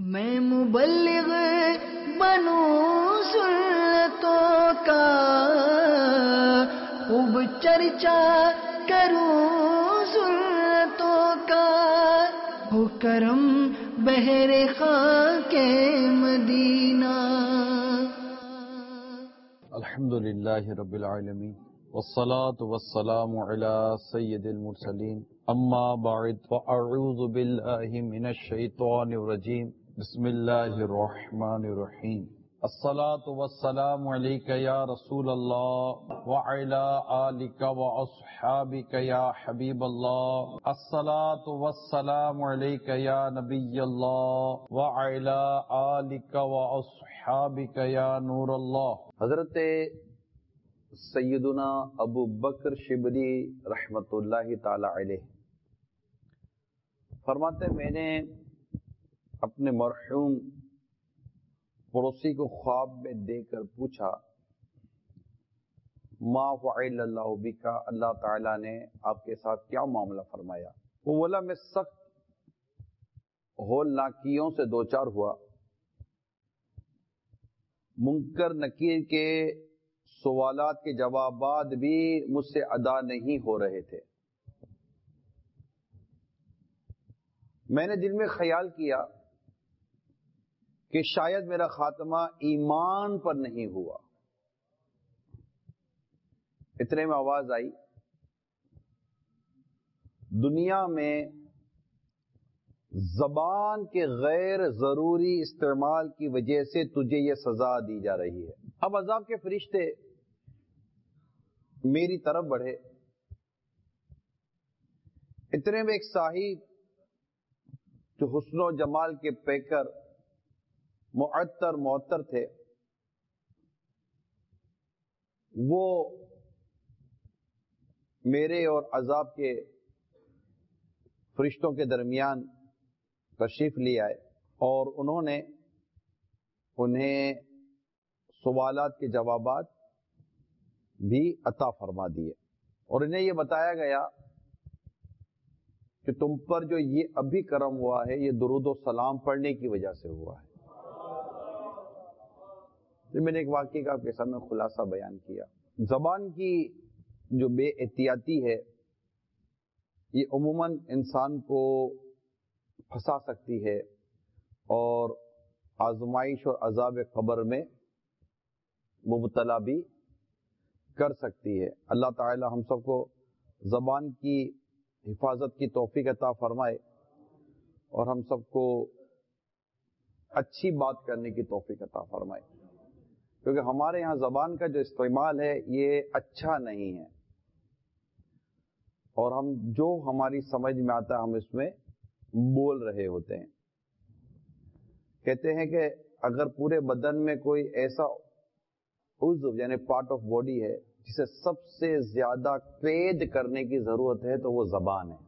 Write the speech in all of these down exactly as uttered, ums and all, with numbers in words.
میں مبلغ بنوں سنتوں کا، خوب چرچا کروں سنتوں کا، ہو کرم بہر خاک مدینہ۔ الحمدللہ رب العالمین والصلاة والسلام علی سید المرسلین، اما بعد فاعوذ باللہ من الشیطان الرجیم، بسم اللہ الرحمن الرحیم۔ الصلاة والسلام علیک یا رسول اللہ وعلی آلک واصحابک یا حبیب اللہ۔ الصلاة والسلام علیک یا نبی اللہ وعلی آلک واصحابک یا نور اللہ۔ حضرت سیدنا ابو بکر شبلی رحمت اللہ تعالی علیہ فرماتے، میں نے اپنے مرحوم پڑوسی کو خواب میں دیکھ کر پوچھا، ما فعل اللہ بکا، اللہ تعالیٰ نے آپ کے ساتھ کیا معاملہ فرمایا؟ وہ بولا، میں سخت ہولناکیوں سے دوچار ہوا، منکر نکیر کے سوالات کے جوابات بھی مجھ سے ادا نہیں ہو رہے تھے۔ میں نے دل میں خیال کیا کہ شاید میرا خاتمہ ایمان پر نہیں ہوا۔ اتنے میں آواز آئی، دنیا میں زبان کے غیر ضروری استعمال کی وجہ سے تجھے یہ سزا دی جا رہی ہے۔ اب عذاب کے فرشتے میری طرف بڑھے۔ اتنے میں ایک صاحب جو حسن و جمال کے پیکر معطر معطر تھے، وہ میرے اور عذاب کے فرشتوں کے درمیان تشریف لے آئے، اور انہوں نے انہیں سوالات کے جوابات بھی عطا فرما دیے، اور انہیں یہ بتایا گیا کہ تم پر جو یہ ابھی کرم ہوا ہے یہ درود و سلام پڑھنے کی وجہ سے ہوا ہے۔ میں نے ایک واقعے کا آپ کے سامنے خلاصہ بیان کیا۔ زبان کی جو بے احتیاطی ہے یہ عموماً انسان کو پھنسا سکتی ہے اور آزمائش اور عذاب قبر میں مبتلا بھی کر سکتی ہے۔ اللہ تعالی ہم سب کو زبان کی حفاظت کی توفیق عطا فرمائے اور ہم سب کو اچھی بات کرنے کی توفیق عطا فرمائے، کیونکہ ہمارے یہاں زبان کا جو استعمال ہے یہ اچھا نہیں ہے، اور ہم جو ہماری سمجھ میں آتا ہے ہم اس میں بول رہے ہوتے ہیں۔ کہتے ہیں کہ اگر پورے بدن میں کوئی ایسا عضو یعنی پارٹ آف باڈی ہے جسے سب سے زیادہ قید کرنے کی ضرورت ہے تو وہ زبان ہے۔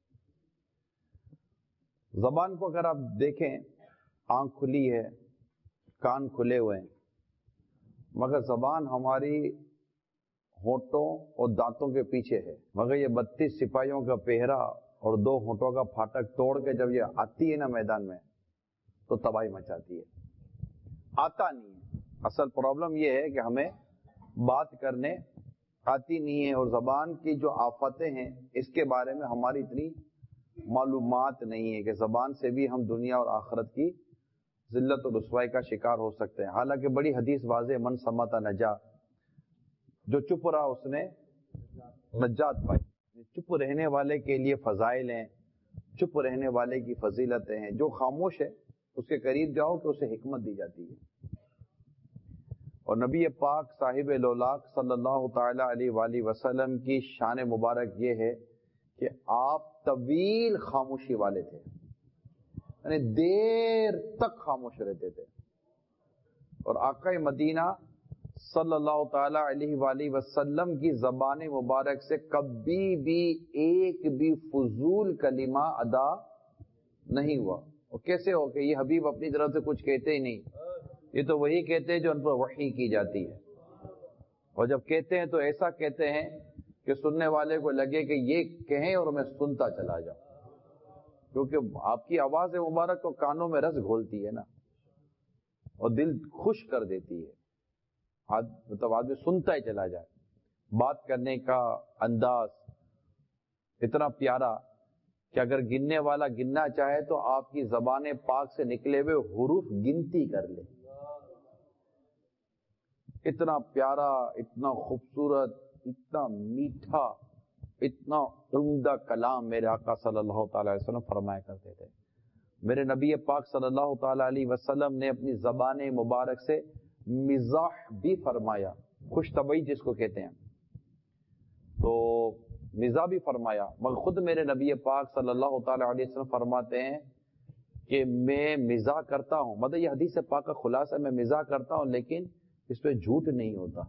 زبان کو اگر آپ دیکھیں، آنکھ کھلی ہے، کان کھلے ہوئے ہیں، مگر زبان ہماری ہونٹوں اور دانتوں کے پیچھے ہے، مگر یہ بتیس سپاہیوں کا پہرا اور دو ہونٹوں کا پھاٹک توڑ کے جب یہ آتی ہے نا میدان میں تو تباہی مچاتی ہے۔ آتا نہیں ہے۔ اصل پرابلم یہ ہے کہ ہمیں بات کرنے آتی نہیں ہے، اور زبان کی جو آفتیں ہیں اس کے بارے میں ہماری اتنی معلومات نہیں ہے کہ زبان سے بھی ہم دنیا اور آخرت کی ذلت و رسوائی کا شکار ہو سکتے ہیں۔ حالانکہ بڑی حدیث واضح، من سمت نجا، جو چپ رہا اس نے نجات پائی۔ چپ رہنے والے کے لیے فضائل ہیں، چپ رہنے والے کی فضیلتیں ہیں۔ جو خاموش ہے اس کے قریب جاؤ کہ اسے حکمت دی جاتی ہے۔ اور نبی پاک صاحب لولاک صلی اللہ تعالی علیہ وآلہ وسلم کی شان مبارک یہ ہے کہ آپ طویل خاموشی والے تھے، یعنی دیر تک خاموش رہتے تھے، اور آقا مدینہ صلی اللہ تعالی علیہ وآلہ وسلم کی زبان مبارک سے کبھی بھی ایک بھی فضول کلمہ ادا نہیں ہوا۔ اور کیسے ہو کہ یہ حبیب اپنی طرف سے کچھ کہتے ہی نہیں، یہ تو وہی کہتے ہیں جو ان پر وحی کی جاتی ہے، اور جب کہتے ہیں تو ایسا کہتے ہیں کہ سننے والے کو لگے کہ یہ کہیں اور میں سنتا چلا جاؤں۔ کیونکہ آپ کی آواز مبارک تو کانوں میں رس گھولتی ہے نا، اور دل خوش کر دیتی ہے، مطلب آدمی سنتا ہی چلا جائے. بات کرنے کا انداز اتنا پیارا کہ اگر گننے والا گننا چاہے تو آپ کی زبان پاک سے نکلے ہوئے حروف گنتی کر لے. اتنا پیارا، اتنا خوبصورت، اتنا میٹھا، اتنا عمدہ کلام میرے آقا صلی اللہ تعالی علیہ وسلم فرمایا کرتے تھے. میرے نبی پاک صلی اللہ تعالی علیہ وسلم نے اپنی زبان مبارک سے مزاح بھی فرمایا، خوش طبعی جس کو کہتے ہیں، تو مزاح بھی فرمایا. مگر خود میرے نبی پاک صلی اللہ تعالی علیہ وسلم فرماتے ہیں کہ میں مزاح کرتا ہوں، مطلب یہ حدیث پاک کا خلاصہ، میں مزاح کرتا ہوں لیکن اس پہ جھوٹ نہیں ہوتا.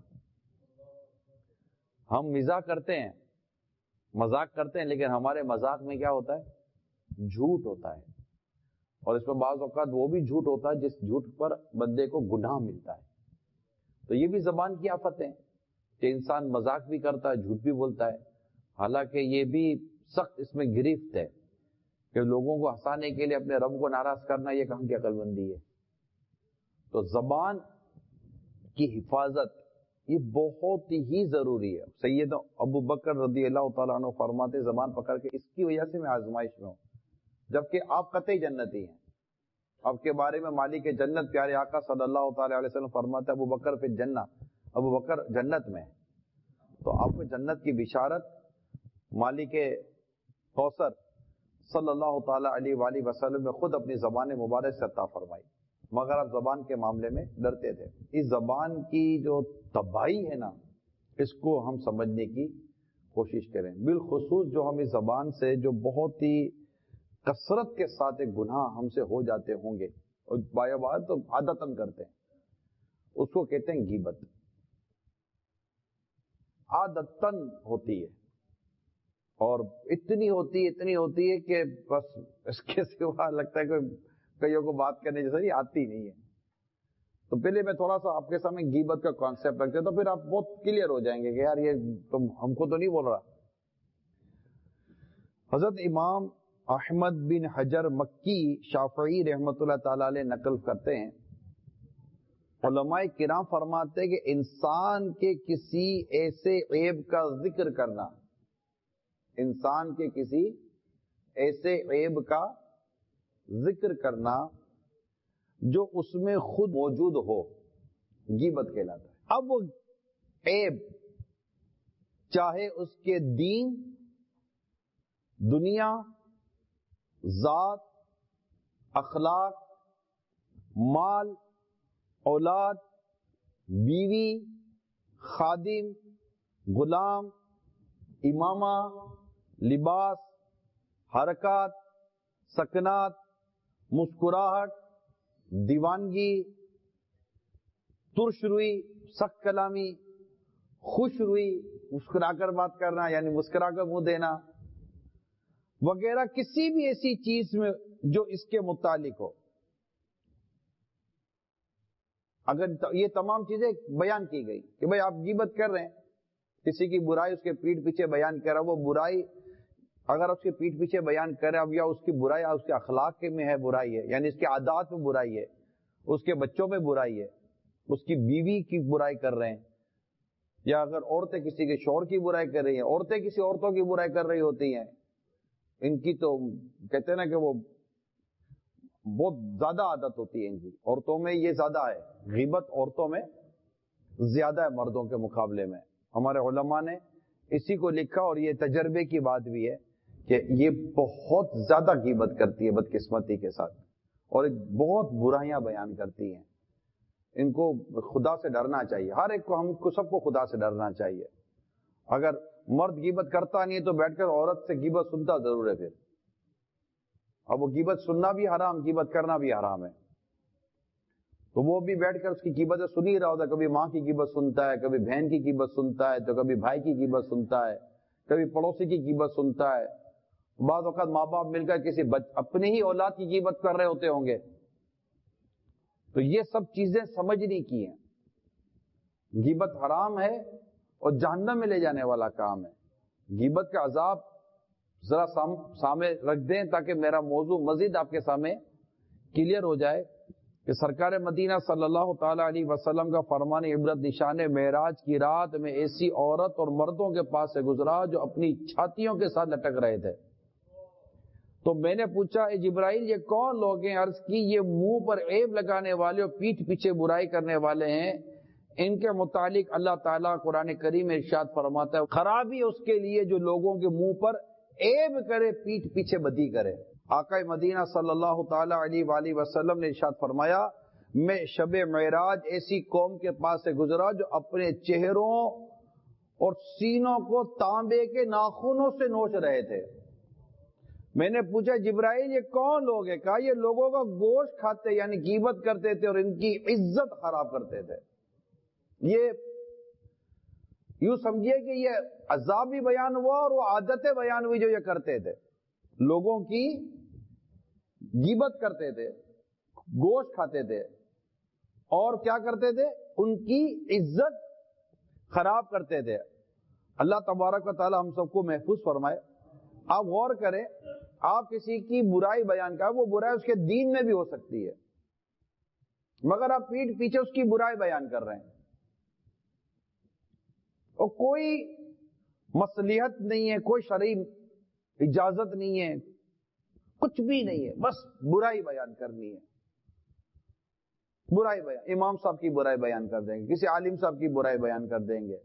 ہم مزاح کرتے ہیں، مذاق کرتے ہیں، لیکن ہمارے مذاق میں کیا ہوتا ہے؟ جھوٹ ہوتا ہے. اور اس میں بعض اوقات وہ بھی جھوٹ ہوتا ہے جس جھوٹ پر بندے کو گناہ ملتا ہے. تو یہ بھی زبان کی آفت ہے کہ انسان مذاق بھی کرتا ہے، جھوٹ بھی بولتا ہے. حالانکہ یہ بھی سخت اس میں گرفت ہے کہ لوگوں کو ہنسانے کے لیے اپنے رب کو ناراض کرنا، یہ کہاں کی عقل مندی ہے. تو زبان کی حفاظت یہ بہت ہی ضروری ہے. سید ابو بکر رضی اللہ تعالیٰ عنہ فرماتے زبان پکڑ کے اس کی وجہ سے میں آزمائش میں ہوں، جبکہ آپ قطعی جنتی ہیں. آپ کے بارے میں مالک جنت پیارے آقا صلی اللہ تعالی علیہ وسلم فرماتے ابو بکر فی الجنہ، ابو بکر جنت میں. تو آپ کو جنت کی بشارت مالک کوثر صلی اللہ تعالی علیہ وآلہ وسلم نے خود اپنی زبان مبارک سے عطا فرمائی، مگر آپ زبان کے معاملے میں ڈرتے تھے. اس زبان کی جو تباہی ہے نا، اس کو ہم سمجھنے کی کوشش کریں. بالخصوص جو ہم اس زبان سے جو بہت ہی کثرت کے ساتھ ایک گناہ ہم سے ہو جاتے ہوں گے اور بایا بات تو عادتاً کرتے ہیں، اس کو کہتے ہیں غیبت. عادتاً ہوتی ہے اور اتنی ہوتی اتنی ہوتی ہے کہ بس اس کے سوا لگتا ہے کہ کئیوں کو بات کرنے جیسا نہیں آتی نہیں ہے. تو پہلے میں تھوڑا سا آپ کے سامنے غیبت کا کانسیپٹ رکھتے تو پھر آپ بہت کلیئر ہو جائیں گے کہ یار یہ تم ہم کو تو نہیں بول رہا. حضرت امام احمد بن حجر مکی شافعی رحمۃ اللہ تعالی علیہ نقل کرتے ہیں، علماء کرام فرماتے ہیں کہ انسان کے کسی ایسے عیب کا ذکر کرنا، انسان کے کسی ایسے عیب کا ذکر کرنا جو اس میں خود موجود ہو، غیبت کہلاتا ہے. اب وہ عیب چاہے اس کے دین، دنیا، ذات، اخلاق، مال، اولاد، بیوی، خادم، غلام، امامہ، لباس، حرکات، سکنات، مسکراہٹ، دیوانگی، ترش روئی، سخت کلامی، خوش روئی، مسکرا کر بات کرنا یعنی مسکرا کر منہ دینا وغیرہ، کسی بھی ایسی چیز میں جو اس کے متعلق ہو. اگر یہ تمام چیزیں بیان کی گئی کہ بھئی آپ غیبت کر رہے ہیں، کسی کی برائی اس کے پیٹھ پیچھے بیان کر رہا، وہ برائی اگر اس کے پیٹھ پیچھے بیان کرے، اب یا اس کی برائی اس کے اخلاق کے میں ہے برائی ہے، یعنی اس کے عادات میں برائی ہے، اس کے بچوں میں برائی ہے، اس کی بیوی کی برائی کر رہے ہیں، یا اگر عورتیں کسی کے شوہر کی برائی کر رہی ہیں، عورتیں کسی عورتوں کی برائی کر رہی ہوتی ہیں، ان کی تو کہتے ہیں نا کہ وہ بہت زیادہ عادت ہوتی ہے ان کی، عورتوں میں یہ زیادہ ہے، غیبت عورتوں میں زیادہ ہے مردوں کے مقابلے میں. ہمارے علماء نے اسی کو لکھا اور یہ تجربے کی بات بھی ہے کہ یہ بہت زیادہ غیبت کرتی ہے بدقسمتی کے ساتھ، اور بہت برائیاں بیان کرتی ہیں. ان کو خدا سے ڈرنا چاہیے، ہر ایک کو، ہم کو سب کو خدا سے ڈرنا چاہیے. اگر مرد غیبت کرتا نہیں ہے تو بیٹھ کر عورت سے غیبت سنتا ضرور ہے. پھر اب وہ غیبت سننا بھی حرام، غیبت کرنا بھی حرام ہے، تو وہ بھی بیٹھ کر اس کی غیبت سن ہی رہا ہوتا ہے. کبھی ماں کی غیبت سنتا ہے، کبھی بہن کی غیبت سنتا ہے، تو کبھی بھائی کی غیبت سنتا ہے، کبھی پڑوسی کی غیبت سنتا ہے. بعض وقت ماں باپ مل کر کسی بچ اپنے ہی اولاد کی غیبت کر رہے ہوتے ہوں گے. تو یہ سب چیزیں سمجھنے کی ہیں. غیبت حرام ہے اور جہنم میں لے جانے والا کام ہے. غیبت کا عذاب ذرا سامنے رکھ دیں تاکہ میرا موضوع مزید آپ کے سامنے کلیئر ہو جائے کہ سرکار مدینہ صلی اللہ تعالی علیہ وسلم کا فرمان عبرت نشان معراج کی رات میں ایسی عورت اور مردوں کے پاس سے گزرا جو اپنی چھاتیوں کے ساتھ لٹک رہے تھے. تو میں نے پوچھا اے جبرائیل یہ کون لوگ ہیں؟ عرض کی یہ منہ پر عیب لگانے والے اور پیٹھ پیچھے برائی کرنے والے ہیں. ان کے متعلق اللہ تعالیٰ قرآن کریم میں ارشاد فرماتا ہے خرابی اس کے لیے جو لوگوں کے منہ پر عیب کرے، پیٹھ پیچھے بدی کرے. آقا مدینہ صلی اللہ تعالی علیہ وآلہ وسلم نے ارشاد فرمایا میں شب معراج ایسی قوم کے پاس سے گزرا جو اپنے چہروں اور سینوں کو تانبے کے ناخنوں سے نوچ رہے تھے. میں نے پوچھا جبرائیل یہ کون لوگ ہیں؟ کہا یہ لوگوں کا گوشت کھاتے یعنی غیبت کرتے تھے اور ان کی عزت خراب کرتے تھے. یہ یوں سمجھیے کہ یہ عذاب بھی بیان ہوا اور وہ عادتیں بیان ہوئی جو یہ کرتے تھے. لوگوں کی غیبت کرتے تھے، گوشت کھاتے تھے اور کیا کرتے تھے؟ ان کی عزت خراب کرتے تھے. اللہ تبارک و تعالی ہم سب کو محفوظ فرمائے. آپ غور کریں، آپ کسی کی برائی بیان کریں، وہ برائی اس کے دین میں بھی ہو سکتی ہے مگر آپ پیٹھ پیچھے اس کی برائی بیان کر رہے ہیں اور کوئی مصلحت نہیں ہے، کوئی شرعی اجازت نہیں ہے، کچھ بھی نہیں ہے، بس برائی بیان کرنی ہے. برائی بیان، امام صاحب کی برائی بیان کر دیں گے، کسی عالم صاحب کی برائی بیان کر دیں گے.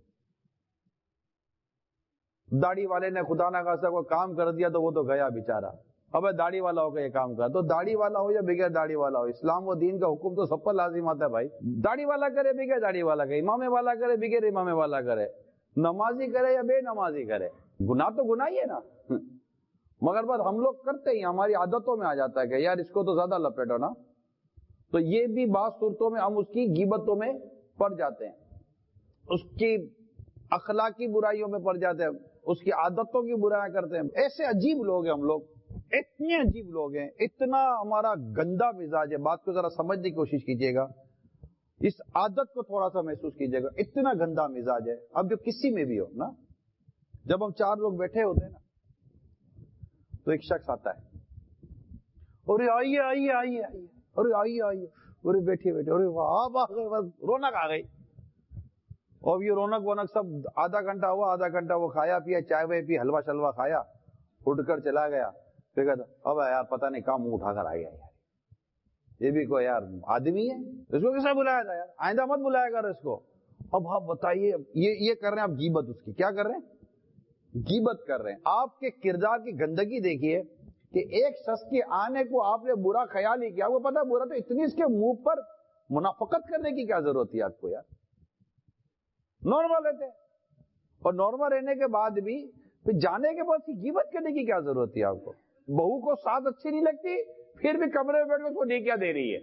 داڑھی والے نے خدا نہ خاصا کوئی کام کر دیا تو وہ تو گیا بیچارہ. ابے داڑھی والا ہو کے یہ کام کر، تو داڑھی والا ہو یا بغیر داڑھی والا ہو، اسلام و دین کا حکم تو سب پر لازم آتا ہے بھائی. داڑھی والا کرے بغیر داڑھی والا کرے، امام والا کرے بغیر امام والا کرے، نمازی کرے یا بے نمازی کرے، گناہ تو گناہ ہی ہے نا. مگر بس ہم لوگ کرتے ہی، ہماری عادتوں میں آ جاتا ہے کہ یار اس کو تو زیادہ لپیٹو نا. تو یہ بھی بعض صورتوں میں ہم اس کی غیبتوں میں پڑ جاتے ہیں، اس کی اخلاقی برائیوں میں پڑ جاتے ہیں، اس کی عادتوں کی برائیاں کرتے ہیں. ایسے عجیب لوگ ہیں ہم لوگ، اتنے عجیب لوگ ہیں، اتنا ہمارا گندا مزاج ہے. بات کو ذرا سمجھنے کی کوشش کیجیے گا، اس عادت کو تھوڑا سا محسوس کیجیے گا. اتنا گندا مزاج ہے. اب جو کسی میں بھی ہو نا، جب ہم چار لوگ بیٹھے ہوتے ہیں نا تو ایک شخص آتا ہے، ارے آئیے آئیے آئیے آئیے ارے آئیے آئیے ارے بیٹھیے بیٹھے ارے آپ آ گئے، بس رونق آ گئی. اور یہ رونق وونق سب آدھا گھنٹہ ہوا، آدھا گھنٹہ وہ کھایا پیا، چائے وائے پی، حلوہ شلوا کھایا، اٹھ کر چلا گیا. پھر کہتا اب یار پتہ نہیں کہاں منہ اٹھا کر آ گیا یار، یہ بھی کوئی یار آدمی ہے، اس کو کس نے بلایا تھا یار، آئندہ مت بلایا کر اس کو. اب آپ بتائیے، یہ یہ کر رہے ہیں آپ غیبت، اس کی کیا کر رہے ہیں؟ غیبت کر رہے ہیں. آپ کے کردار کی گندگی دیکھیے کہ ایک شخص کے آنے کو آپ نے برا خیال ہی کیا، وہ پتہ برا تو اتنی اس کے منہ پر منافقت کرنے کی کیا ضرورت تھی آپ کو یار؟ نارمل رہتے، اور نارمل رہنے کے بعد بھی پھر جانے کے بعد غیبت کرنے کی کیا ضرورت تھی آپ کو؟ بہو کو ساتھ اچھی نہیں لگتی پھر بھی کمرے میں بیٹھ کے اس کو نیکیاں دے رہی ہے،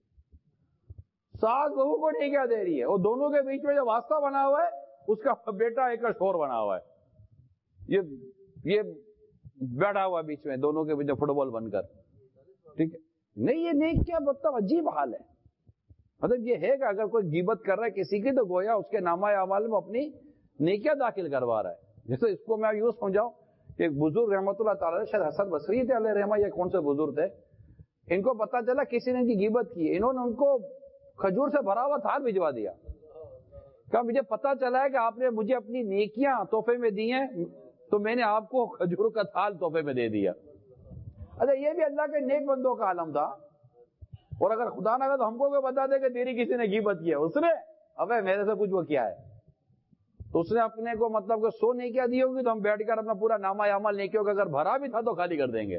ساس بہو کو نیکیاں دے رہی ہے، اور دونوں کے بیچ میں جو واسطہ بنا ہوا ہے اس کا بیٹا ایک شور بنا ہوا ہے، یہ یہ بیٹھا ہوا بیچ میں دونوں کے بیچ میں فٹ بال بن کر. ٹھیک ہے نہیں، یہ نیکیاں مطلب عجیب حال ہے. مطلب یہ ہے کہ اگر کوئی غیبت کر رہا ہے کسی کی تو گویا اس کے نامہ اعمال میں اپنی نیکیاں داخل کروا رہا ہے. جیسے اس کو میں یوں سمجھاؤں کہ ایک بزرگ رحمۃ اللہ تعالی شاید حسن بصری تھے علیہ رحمہ، یا کون سے بزرگ تھے، ان کو پتا چلا کسی نے ان کی غیبت کی، انہوں نے ان کو کھجور سے بھرا ہوا تھال بھجوا دیا. کہا مجھے پتا چلا ہے کہ آپ نے مجھے اپنی نیکیاں تحفے میں دی ہیں تو میں نے آپ کو کھجور کا تھال تحفے میں دے دیا. اچھا یہ بھی اللہ کے نیک بندوں کا عالم تھا. اور اگر خدا نہ کرے تو ہم کو بتا دے کہ تیری کسی نے غیبت کی ہے، اس نے ابے میرے سے کچھ وہ کیا ہے، تو اس نے اپنے کو مطلب کہ سو نیکیاں دی ہوگی تو ہم بیٹھ کر اپنا پورا نامہ اعمال نیکیوں کا اگر بھرا بھی تھا تو خالی کر دیں گے.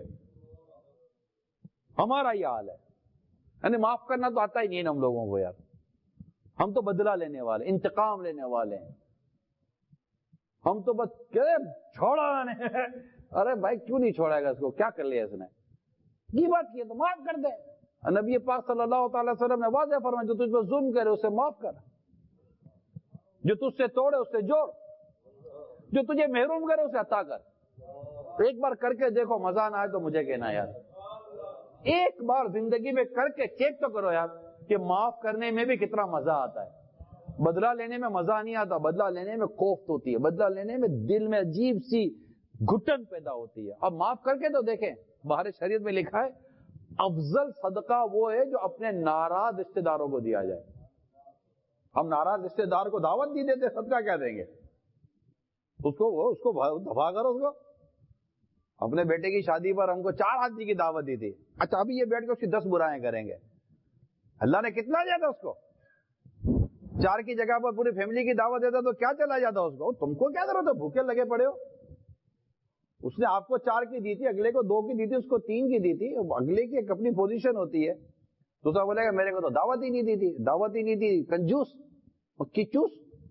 ہمارا یہ حال ہے، یعنی معاف کرنا تو آتا ہی نہیں ہم لوگوں کو یار. ہم تو بدلہ لینے والے، انتقام لینے والے ہیں. ہم تو بس چھوڑا نہیں. ارے بھائی کیوں نہیں چھوڑے گا اس کو؟ کیا کر لیا اس نے؟ غیبت کی ہے تو معاف کر دے. نبی پاک صلی اللہ تعالی وسلم نے واضح فرمایا جو تجھ پر ظلم کرے اسے معاف کر، جو تجھ سے توڑے اسے جوڑ، جو تجھے محروم کرے اسے عطا کر. ایک بار کر کے دیکھو، مزہ نہ آئے تو مجھے کہنا یار. ایک بار زندگی میں کر کے چیک تو کرو یار کہ معاف کرنے میں بھی کتنا مزہ آتا ہے. بدلہ لینے میں مزہ نہیں آتا، بدلہ لینے میں کوفت ہوتی ہے، بدلہ لینے میں دل میں عجیب سی گھٹن پیدا ہوتی ہے. اب معاف کر کے تو دیکھیں, باہر شریعت میں لکھا ہے افضل صدقہ وہ ہے جو اپنے ناراض رشتے داروں کو دیا جائے. ہم ناراض رشتے دار کو دعوت نہیں دیتے, صدقہ کیا دیں گے اس کو؟ وہ اس کو دفاع کرو اس کو. اپنے بیٹے کی شادی پر ہم کو چار آدمی کی دعوت دی تھی, اچھا ابھی یہ بیٹھ کے اس کی دس برائیں کریں گے. اللہ نے کتنا دیا تھا اس کو؟ چار کی جگہ پر پوری فیملی کی دعوت دیتا تو کیا چلا جاتا اس کو؟ تم کو کیا ضرورت ہے, بھوکے لگے پڑے ہو. اس نے آپ کو چار کی دی تھی, اگلے کو دو کی دی تھی, اس کو تین کی دی تھی. اگلے کی ایک اپنی پوزیشن ہوتی ہے. دوسرا بولے گا میرے کو تو دعوت ہی نہیں دی تھی, دعوت ہی نہیں دی, کنجوس مکی چوس,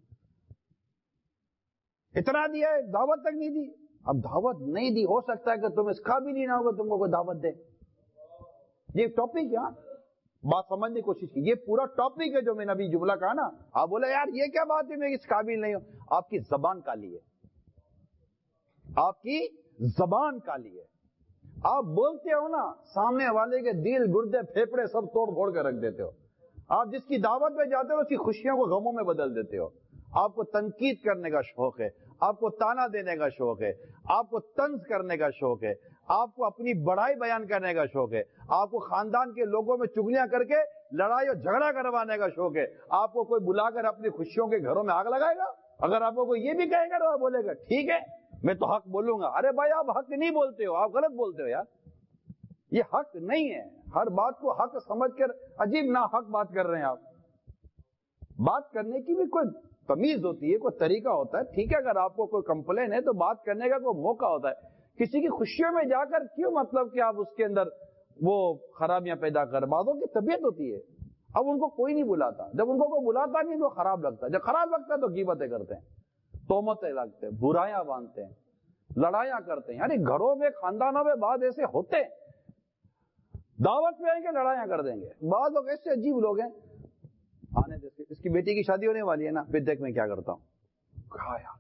اتنا دیا ہے دعوت تک نہیں دی. اب دعوت نہیں دی, ہو سکتا ہے کہ تم اس قابل ہی نہ ہوگا تم کو کوئی دعوت دے. یہ ٹاپک یہاں بات سمجھنے کی کوشش کی, یہ پورا ٹاپک ہے جو میں نے ابھی جملہ کہا نا. آپ بولے یار یہ کیا بات ہے, میں اس قابل نہیں ہوں. آپ کی زبان کالی ہے, آپ کی زبان کالی ہے. آپ بولتے ہو نا, سامنے والے کے دل گردے پھیپڑے سب توڑ پھوڑ کے رکھ دیتے ہو. آپ جس کی دعوت میں جاتے ہو اس کی خوشیوں کو غموں میں بدل دیتے ہو. آپ کو تنقید کرنے کا شوق ہے, آپ کو تانا دینے کا شوق ہے, آپ کو طنز کرنے کا شوق ہے, آپ کو اپنی بڑائی بیان کرنے کا شوق ہے, آپ کو خاندان کے لوگوں میں چگلیاں کر کے لڑائی اور جھگڑا کروانے کا شوق ہے. آپ کو کوئی بلا کر اپنی خوشیوں کے گھروں میں آگ لگائے گا؟ اگر آپ کو کوئی یہ بھی کہے گا تو آپ بولے گا ٹھیک ہے میں تو حق بولوں گا. ارے بھائی آپ حق نہیں بولتے ہو, آپ غلط بولتے ہو یار. یہ حق نہیں ہے. ہر بات کو حق سمجھ کر عجیب نا حق بات کر رہے ہیں آپ. بات کرنے کی بھی کوئی تمیز ہوتی ہے, کوئی طریقہ ہوتا ہے. ٹھیک ہے اگر آپ کو کوئی کمپلین ہے تو بات کرنے کا کوئی موقع ہوتا ہے. کسی کی خوشیوں میں جا کر کیوں مطلب کہ آپ اس کے اندر وہ خرابیاں پیدا کر. بعضوں کی طبیعت ہوتی ہے, اب ان کو کوئی نہیں بلاتا. جب ان کو کوئی بلاتا نہیں تو خراب لگتا ہے, جب خراب لگتا ہے تو غیبتیں کرتے ہیں, تہمتیں لگتے ہیں, برائیاں باندھتے ہیں, لڑائیاں کرتے ہیں. یعنی گھروں میں خاندانوں میں بعض ایسے ہوتے ہیں دعوت میں آئیں گے لڑائیاں کر دیں گے. بعض لوگ ایسے عجیب لوگ ہیں, آنے دے, اس کی بیٹی کی شادی ہونے والی ہے نا, پھر دیکھ میں کیا کرتا ہوں. کہا یار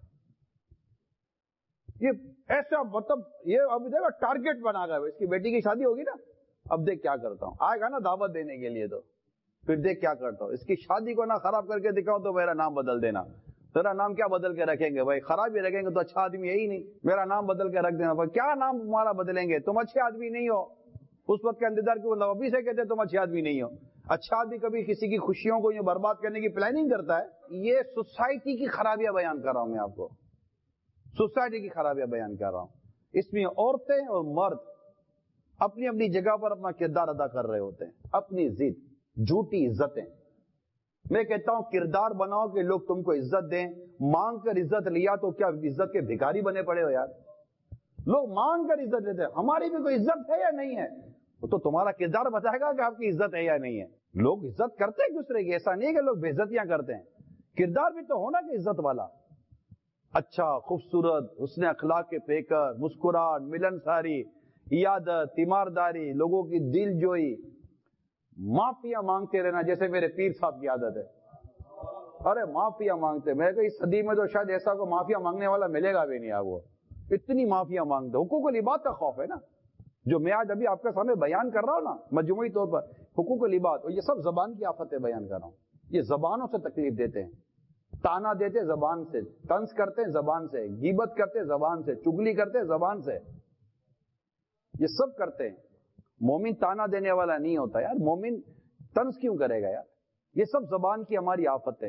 یہ ایسا مطلب یہ اب دیکھو ٹارگیٹ بنا گیا, اس کی بیٹی کی شادی ہوگی نا, اب دیکھ کیا کرتا ہوں. آئے گا نا دعوت دینے کے لیے تو پھر دیکھ کیا کرتا ہوں. اس کی شادی کو نہ خراب کر کے دکھاؤں تو میرا نام بدل دینا. تیرا نام کیا بدل کے رکھیں گے بھائی, خراب ہی رکھیں گے تو اچھا آدمی ہے ہی نہیں. میرا نام بدل کے رکھ دینا بھائی, کیا نام تمہارا بدلیں گے, تم اچھے آدمی نہیں ہو. اس وقت کے اندر کو نوابی سے کہتے تم اچھے آدمی نہیں ہو. اچھا آدمی کبھی کسی کی خوشیوں کو یہ برباد کرنے کی پلاننگ کرتا ہے. یہ سوسائٹی کی خرابیاں بیان کر رہا ہوں میں آپ کو, سوسائٹی کی خرابیاں بیان کر رہا ہوں. اس میں عورتیں اور مرد اپنی اپنی جگہ پر اپنا کردار ادا کر رہے ہوتے ہیں. اپنی ضد, جھوٹی عزتیں. میں کہتا ہوں کردار بناؤ کہ لوگ تم کو عزت دیں. مانگ کر عزت لیا تو کیا عزت کے بھکاری بنے پڑے ہو یار؟ لوگ مانگ کر عزت لیتے ہیں. ہماری بھی کوئی عزت ہے یا نہیں ہے, تو تمہارا کردار بتائے گا کہ آپ کی عزت ہے یا نہیں ہے. لوگ عزت کرتے ہیں دوسرے کی, ایسا نہیں کہ لوگ بے عزتیاں کرتے ہیں. کردار بھی تو ہونا کہ عزت والا, اچھا, خوبصورت, حسن اخلاق کے پیکر, مسکراہٹ, ملنساری, عیادت, تیمارداری, لوگوں کی دل جوئی. معافیاں مانگتے رہنا جیسے میرے پیر صاحب کی عادت ہے. ارے معافیاں مانگتے, میں کہ اس صدی میں تو شاید ایسا کو معافیا مانگنے والا ملے گا بھی نہیں. آپ وہ اتنی معافیاں مانگتے. حقوق العباد کا خوف ہے نا, جو میں آج ابھی آپ کے سامنے بیان کر رہا ہوں نا, مجموعی طور پر حقوق العباد, اور یہ سب زبان کی آفتیں بیان کر رہا ہوں. یہ زبانوں سے تکلیف دیتے ہیں, تانا دیتے زبان سے, طنز کرتے ہیں زبان سے, غیبت کرتے زبان سے, چگلی کرتے زبان سے. یہ سب کرتے ہیں. مومن تانا دینے والا نہیں ہوتا یار. مومن طنز کیوں کرے گا یار؟ یہ سب زبان کی ہماری آفتیں.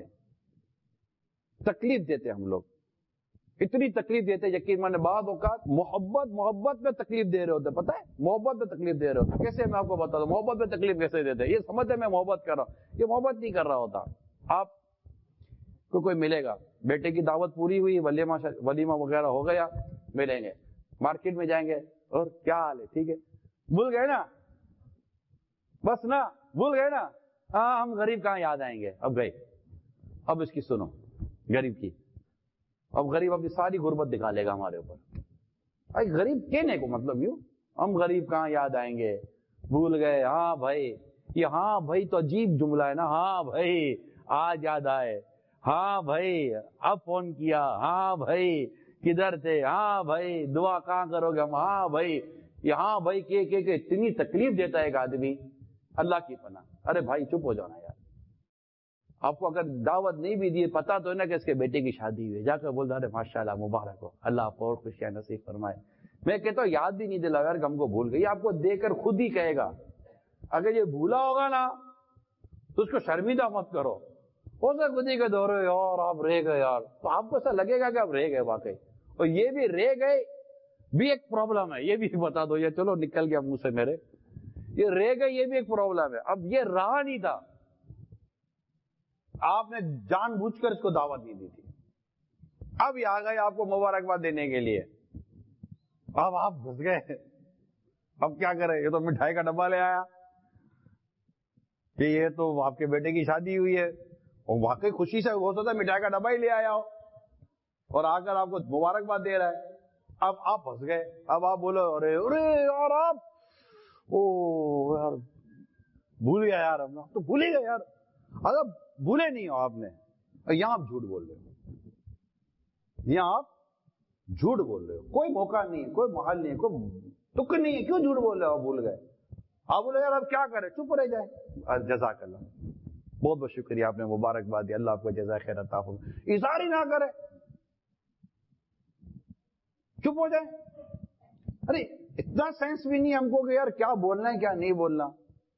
تکلیف دیتے ہم لوگ, اتنی تکلیف دیتے یقین مانے بعض اوقات محبت محبت میں تکلیف دے رہے ہوتے. پتہ ہے محبت میں تکلیف دے رہے ہوتے. کیسے میں آپ کو بتا دوں محبت میں تکلیف کیسے دیتے. یہ سمجھتے میں محبت کر رہا ہوں, یہ محبت نہیں کر رہا ہوتا. آپ کو کوئی ملے گا, بیٹے کی دعوت پوری ہوئی, ولیمہ ولیمہ وغیرہ ہو گیا, ملیں گے, مارکیٹ میں جائیں گے, اور کیا حال ہے, ٹھیک ہے, بھول گئے نا, بس نا بھول گئے نا, ہاں ہم غریب کہاں یاد آئیں گے. اب گئے, اب اس کی سنو غریب کی. اب غریب اپنی ساری غربت دکھا لے گا ہمارے اوپر. بھائی غریب کہنے کو مطلب یوں, ہم غریب کہاں یاد آئیں گے, بھول گئے. ہاں بھائی, یہ ہاں بھائی تو عجیب جملہ ہے نا. ہاں بھائی آج یاد آئے, ہاں بھائی اب فون کیا, ہاں بھائی کدھر تھے, ہاں بھائی دعا کہاں کرو گے ہم, ہاں بھائی یہاں بھائی کہ کہ کہ اتنی تکلیف دیتا ہے ایک آدمی, اللہ کی پناہ. ارے بھائی چپ ہو جانا یار. آپ کو اگر دعوت نہیں بھی دی، پتا تو ہے نا کہ اس کے بیٹے کی شادی ہوئی ہے، جا کر بول رہا ہے ماشاء اللہ مبارک ہو، اللہ آپ کو اور خوشیاں نصیب فرمائے. میں کہتا ہوں یاد بھی نہیں دلا یار، ہم کو بھول گئی. آپ کو دیکھ کر خود ہی کہے گا. اگر یہ بھولا ہوگا نا تو اس کو شرمندہ مت کرو. ہو سکتا خود ہی کہ دو رہے یار آپ رہ گئے یار، تو آپ کو ایسا لگے گا کہ آپ رہ گئے واقعی. اور یہ بھی رہ گئے بھی ایک پرابلم ہے، یہ بھی بتا دو. یہ چلو نکل گیا منہ سے میرے، یہ رہ گئے یہ بھی ایک پرابلم ہے. اب یہ رہا نہیں تھا، آپ نے جان بوجھ کر اس کو دعوت نہیں دی تھی. اب یہ آ گئے آپ کو مبارکباد دینے کے لیے، اب آپ گھس گئے. اب کیا کریں؟ یہ تو مٹھائی کا ڈبہ لے آیا کہ یہ تو آپ کے بیٹے کی شادی ہوئی ہے، اور واقعی خوشی سے ہو سکتا ہے مٹھائی کا ڈبہ ہی لے آیا ہو اور آ کر آپ کو مبارکباد دے رہا ہے. اب آپ پھنس گئے. اب آپ بولو ارے ارے یار آپ او یار بھول گیا یار، ہم تو بھول ہی گئے یار. اگر بھولے نہیں ہو آپ نے، یہاں آپ جھوٹ بول رہے ہو، یہاں آپ جھوٹ بول رہے ہو. کوئی موقع نہیں ہے، کوئی محل نہیں ہے، کوئی تک نہیں ہے. کیوں جھوٹ بول رہے ہو؟ بھول گئے. آپ بولے یار اب کیا کریں، چپ رہ جائے. جزاک اللہ، بہت بہت شکریہ، آپ نے مبارکباد دی، اللہ آپ کو جزائے خیر عطا فرمائے. اظہار ہی نہ کرے، چپ ہو جائے. ارے اتنا سینس بھی نہیں ہم کو کہ یار کیا بولنا ہے کیا نہیں بولنا.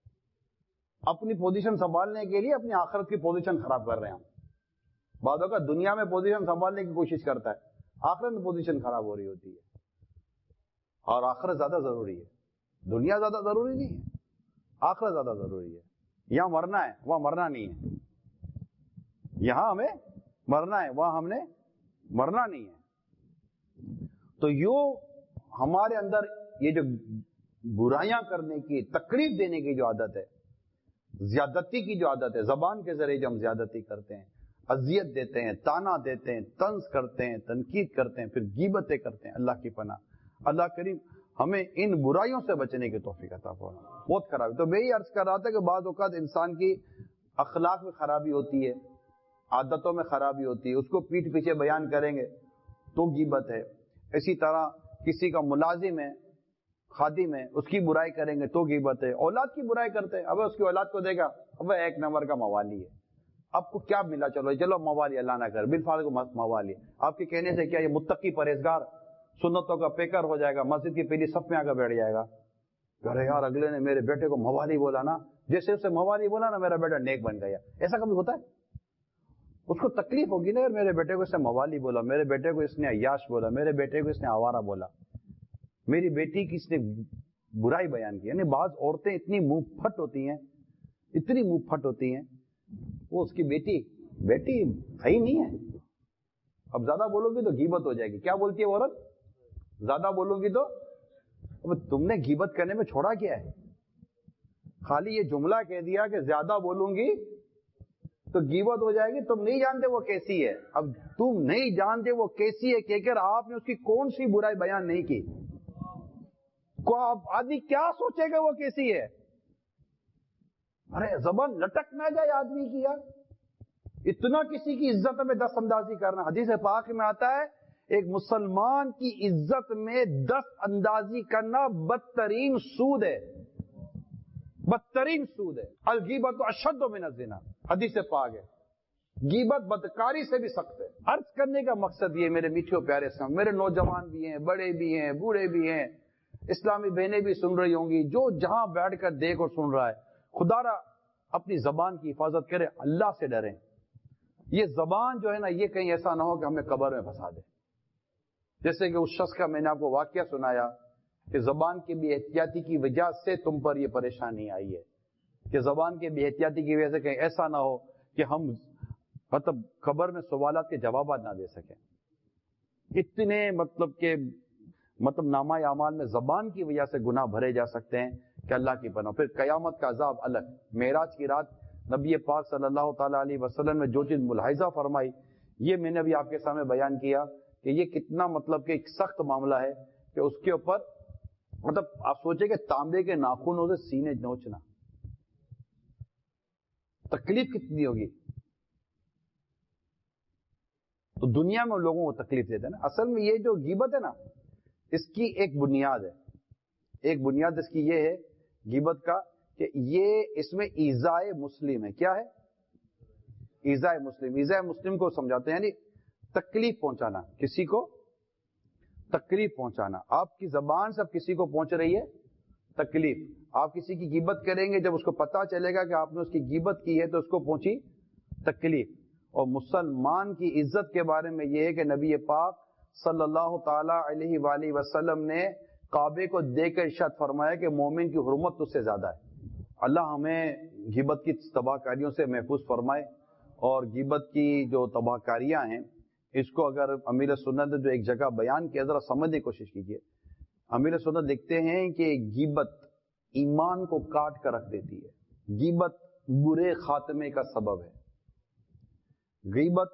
اپنی پوزیشن سنبھالنے کے لیے اپنی آخرت کی پوزیشن خراب کر رہے ہیں ہم. بعضوں کا دنیا میں پوزیشن سنبھالنے کی کوشش کرتا ہے، آخرت میں پوزیشن خراب ہو رہی ہوتی ہے. اور آخرت زیادہ ضروری ہے، دنیا زیادہ ضروری نہیں ہے، آخرت زیادہ ضروری ہے. یہاں مرنا ہے، وہاں مرنا نہیں ہے. یہاں ہمیں مرنا ہے، وہاں ہم نے مرنا نہیں ہے. تو یوں ہمارے اندر یہ جو برائیاں کرنے کی، تکلیف دینے کی جو عادت ہے، زیادتی کی جو عادت ہے، زبان کے ذریعے جو ہم زیادتی کرتے ہیں، اذیت دیتے ہیں، تانا دیتے ہیں، طنز کرتے ہیں، تنقید کرتے ہیں، پھر غیبتیں کرتے ہیں، اللہ کی پناہ. اللہ کریم ہمیں ان برائیوں سے بچنے کی توفیق عطا فرمائے. بہت خرابی. تو میں یہ عرض کر رہا تھا کہ بعض اوقات انسان کی اخلاق میں خرابی ہوتی ہے، عادتوں میں خرابی ہوتی ہے، اس کو پیٹھ پیچھے بیان کریں گے تو غیبت ہے. اسی طرح کسی کا ملازم ہے، خادم ہے، اس کی برائی کریں گے تو غیبت ہے. اولاد کی برائی کرتے ہیں، اب اس کی اولاد کو دیکھا اب ایک نمبر کا موالی ہے. آپ کو کیا ملا؟ چلو چلو موالی، اللہ نہ کر بالفعل کو موالی. آپ کے کہنے سے کیا یہ متقی پرہیزگار سنتوں کا پیکر ہو جائے گا، مسجد کی پہلی صف میں آ کر بیٹھ جائے گا. ارے یار اگلے نے میرے بیٹے کو موالی بولا نا، جیسے اسے موالی بولا نا میرا بیٹا نیک بن گیا. ایسا کبھی ہوتا ہے؟ اس کو تکلیف ہوگی نا، میرے بیٹے کو اس نے موالی بولا، میرے بیٹے کو اس نے عیاش بولا، میرے بیٹے کو اس نے آوارہ بولا، میری بیٹی کی اس نے برائی بیان کی. یعنی بعض عورتیں اتنی منہ پھٹ ہوتی ہیں، اتنی منہ پھٹ ہوتی ہیں، وہ اس کی بیٹی بیٹی صحیح نہیں ہے. اب زیادہ بولو گی تو غیبت ہو جائے گی. کیا بولتی ہے عورت؟ زیادہ بولو گی تو. اب تم نے غیبت کرنے میں چھوڑا کیا ہے؟ خالی یہ جملہ کہہ دیا کہ زیادہ بولوں گی تو غیبت ہو جائے گی. تم نہیں جانتے وہ کیسی ہے. اب تم نہیں جانتے وہ کیسی ہے کہہ کر آپ نے اس کی کون سی برائی بیان نہیں کی. کو آدمی کیا سوچے گا وہ کیسی ہے؟ ارے زبان لٹک نہ جائے آدمی کی یار. اتنا کسی کی عزت میں دست اندازی کرنا. حدیث پاک میں آتا ہے ایک مسلمان کی عزت میں دست اندازی کرنا بدترین سود ہے، بدترین سود ہے. الغیبت اشد من الزنا، حدیث پاک ہے. غیبت بدکاری سے بھی سخت ہے. عرض کرنے کا مقصد یہ میرے میٹھے پیارے سنگ، میرے نوجوان بھی ہیں، بڑے بھی ہیں، بوڑھے بھی ہیں، اسلامی بہنیں بھی سن رہی ہوں گی، جو جہاں بیٹھ کر دیکھ اور سن رہا ہے، خدا را اپنی زبان کی حفاظت کرے، اللہ سے ڈریں. یہ زبان جو ہے نا یہ کہیں ایسا نہ ہو کہ ہمیں قبر میں پھنسا دے. جیسے کہ اس شخص کا میں نے آپ کو واقعہ سنایا کہ زبان کی بے احتیاطی کی وجہ سے تم پر یہ پریشانی آئی ہے، کہ زبان کے بے احتیاطی کی وجہ سے کہیں ایسا نہ ہو کہ ہم مطلب قبر میں سوالات کے جوابات نہ دے سکیں. اتنے مطلب کہ مطلب نامہ اعمال میں زبان کی وجہ سے گناہ بھرے جا سکتے ہیں کہ اللہ کی پناہ. پھر قیامت کا عذاب الگ. معراج کی رات نبی پاک صلی اللہ تعالیٰ علیہ وسلم نے جو چیز ملاحظہ فرمائی، یہ میں نے ابھی آپ کے سامنے بیان کیا کہ یہ کتنا مطلب کہ ایک سخت معاملہ ہے کہ اس کے اوپر مطلب آپ سوچیں کہ تانبے کے ناخنوں سے سینے نوچنا، تکلیف کتنی ہوگی. تو دنیا میں لوگوں کو تکلیف دیتے ہیں نا. اصل میں یہ جو غیبت ہے نا، اس کی ایک بنیاد ہے، ایک بنیاد اس کی یہ ہے غیبت کا کہ یہ اس میں ایذائے مسلم ہے. کیا ہے؟ ایذاء مسلم، ایذاء مسلم کو سمجھاتے ہیں یعنی تکلیف پہنچانا، کسی کو تکلیف پہنچانا. آپ کی زبان سے اب کسی کو پہنچ رہی ہے تکلیف. آپ کسی کی غیبت کریں گے، جب اس کو پتا چلے گا کہ آپ نے اس کی غیبت کی ہے تو اس کو پہنچی تکلیف. اور مسلمان کی عزت کے بارے میں یہ ہے کہ نبی پاک صلی اللہ تعالی علیہ وآلہ وسلم نے کعبے کو دیکھ کر ارشاد فرمایا کہ مومن کی حرمت اس سے زیادہ ہے. اللہ ہمیں غیبت کی تباہ کاریوں سے محفوظ فرمائے. اور غیبت کی جو تباہ کاریاں ہیں اس کو اگر امیر سنت نے جو ایک جگہ بیان کیا ذرا سمجھنے کی کوشش کیجیے. امیر سنت لکھتے ہیں کہ غیبت ایمان کو کاٹ کر رکھ دیتی ہے، غیبت برے خاتمے کا سبب ہے. غیبت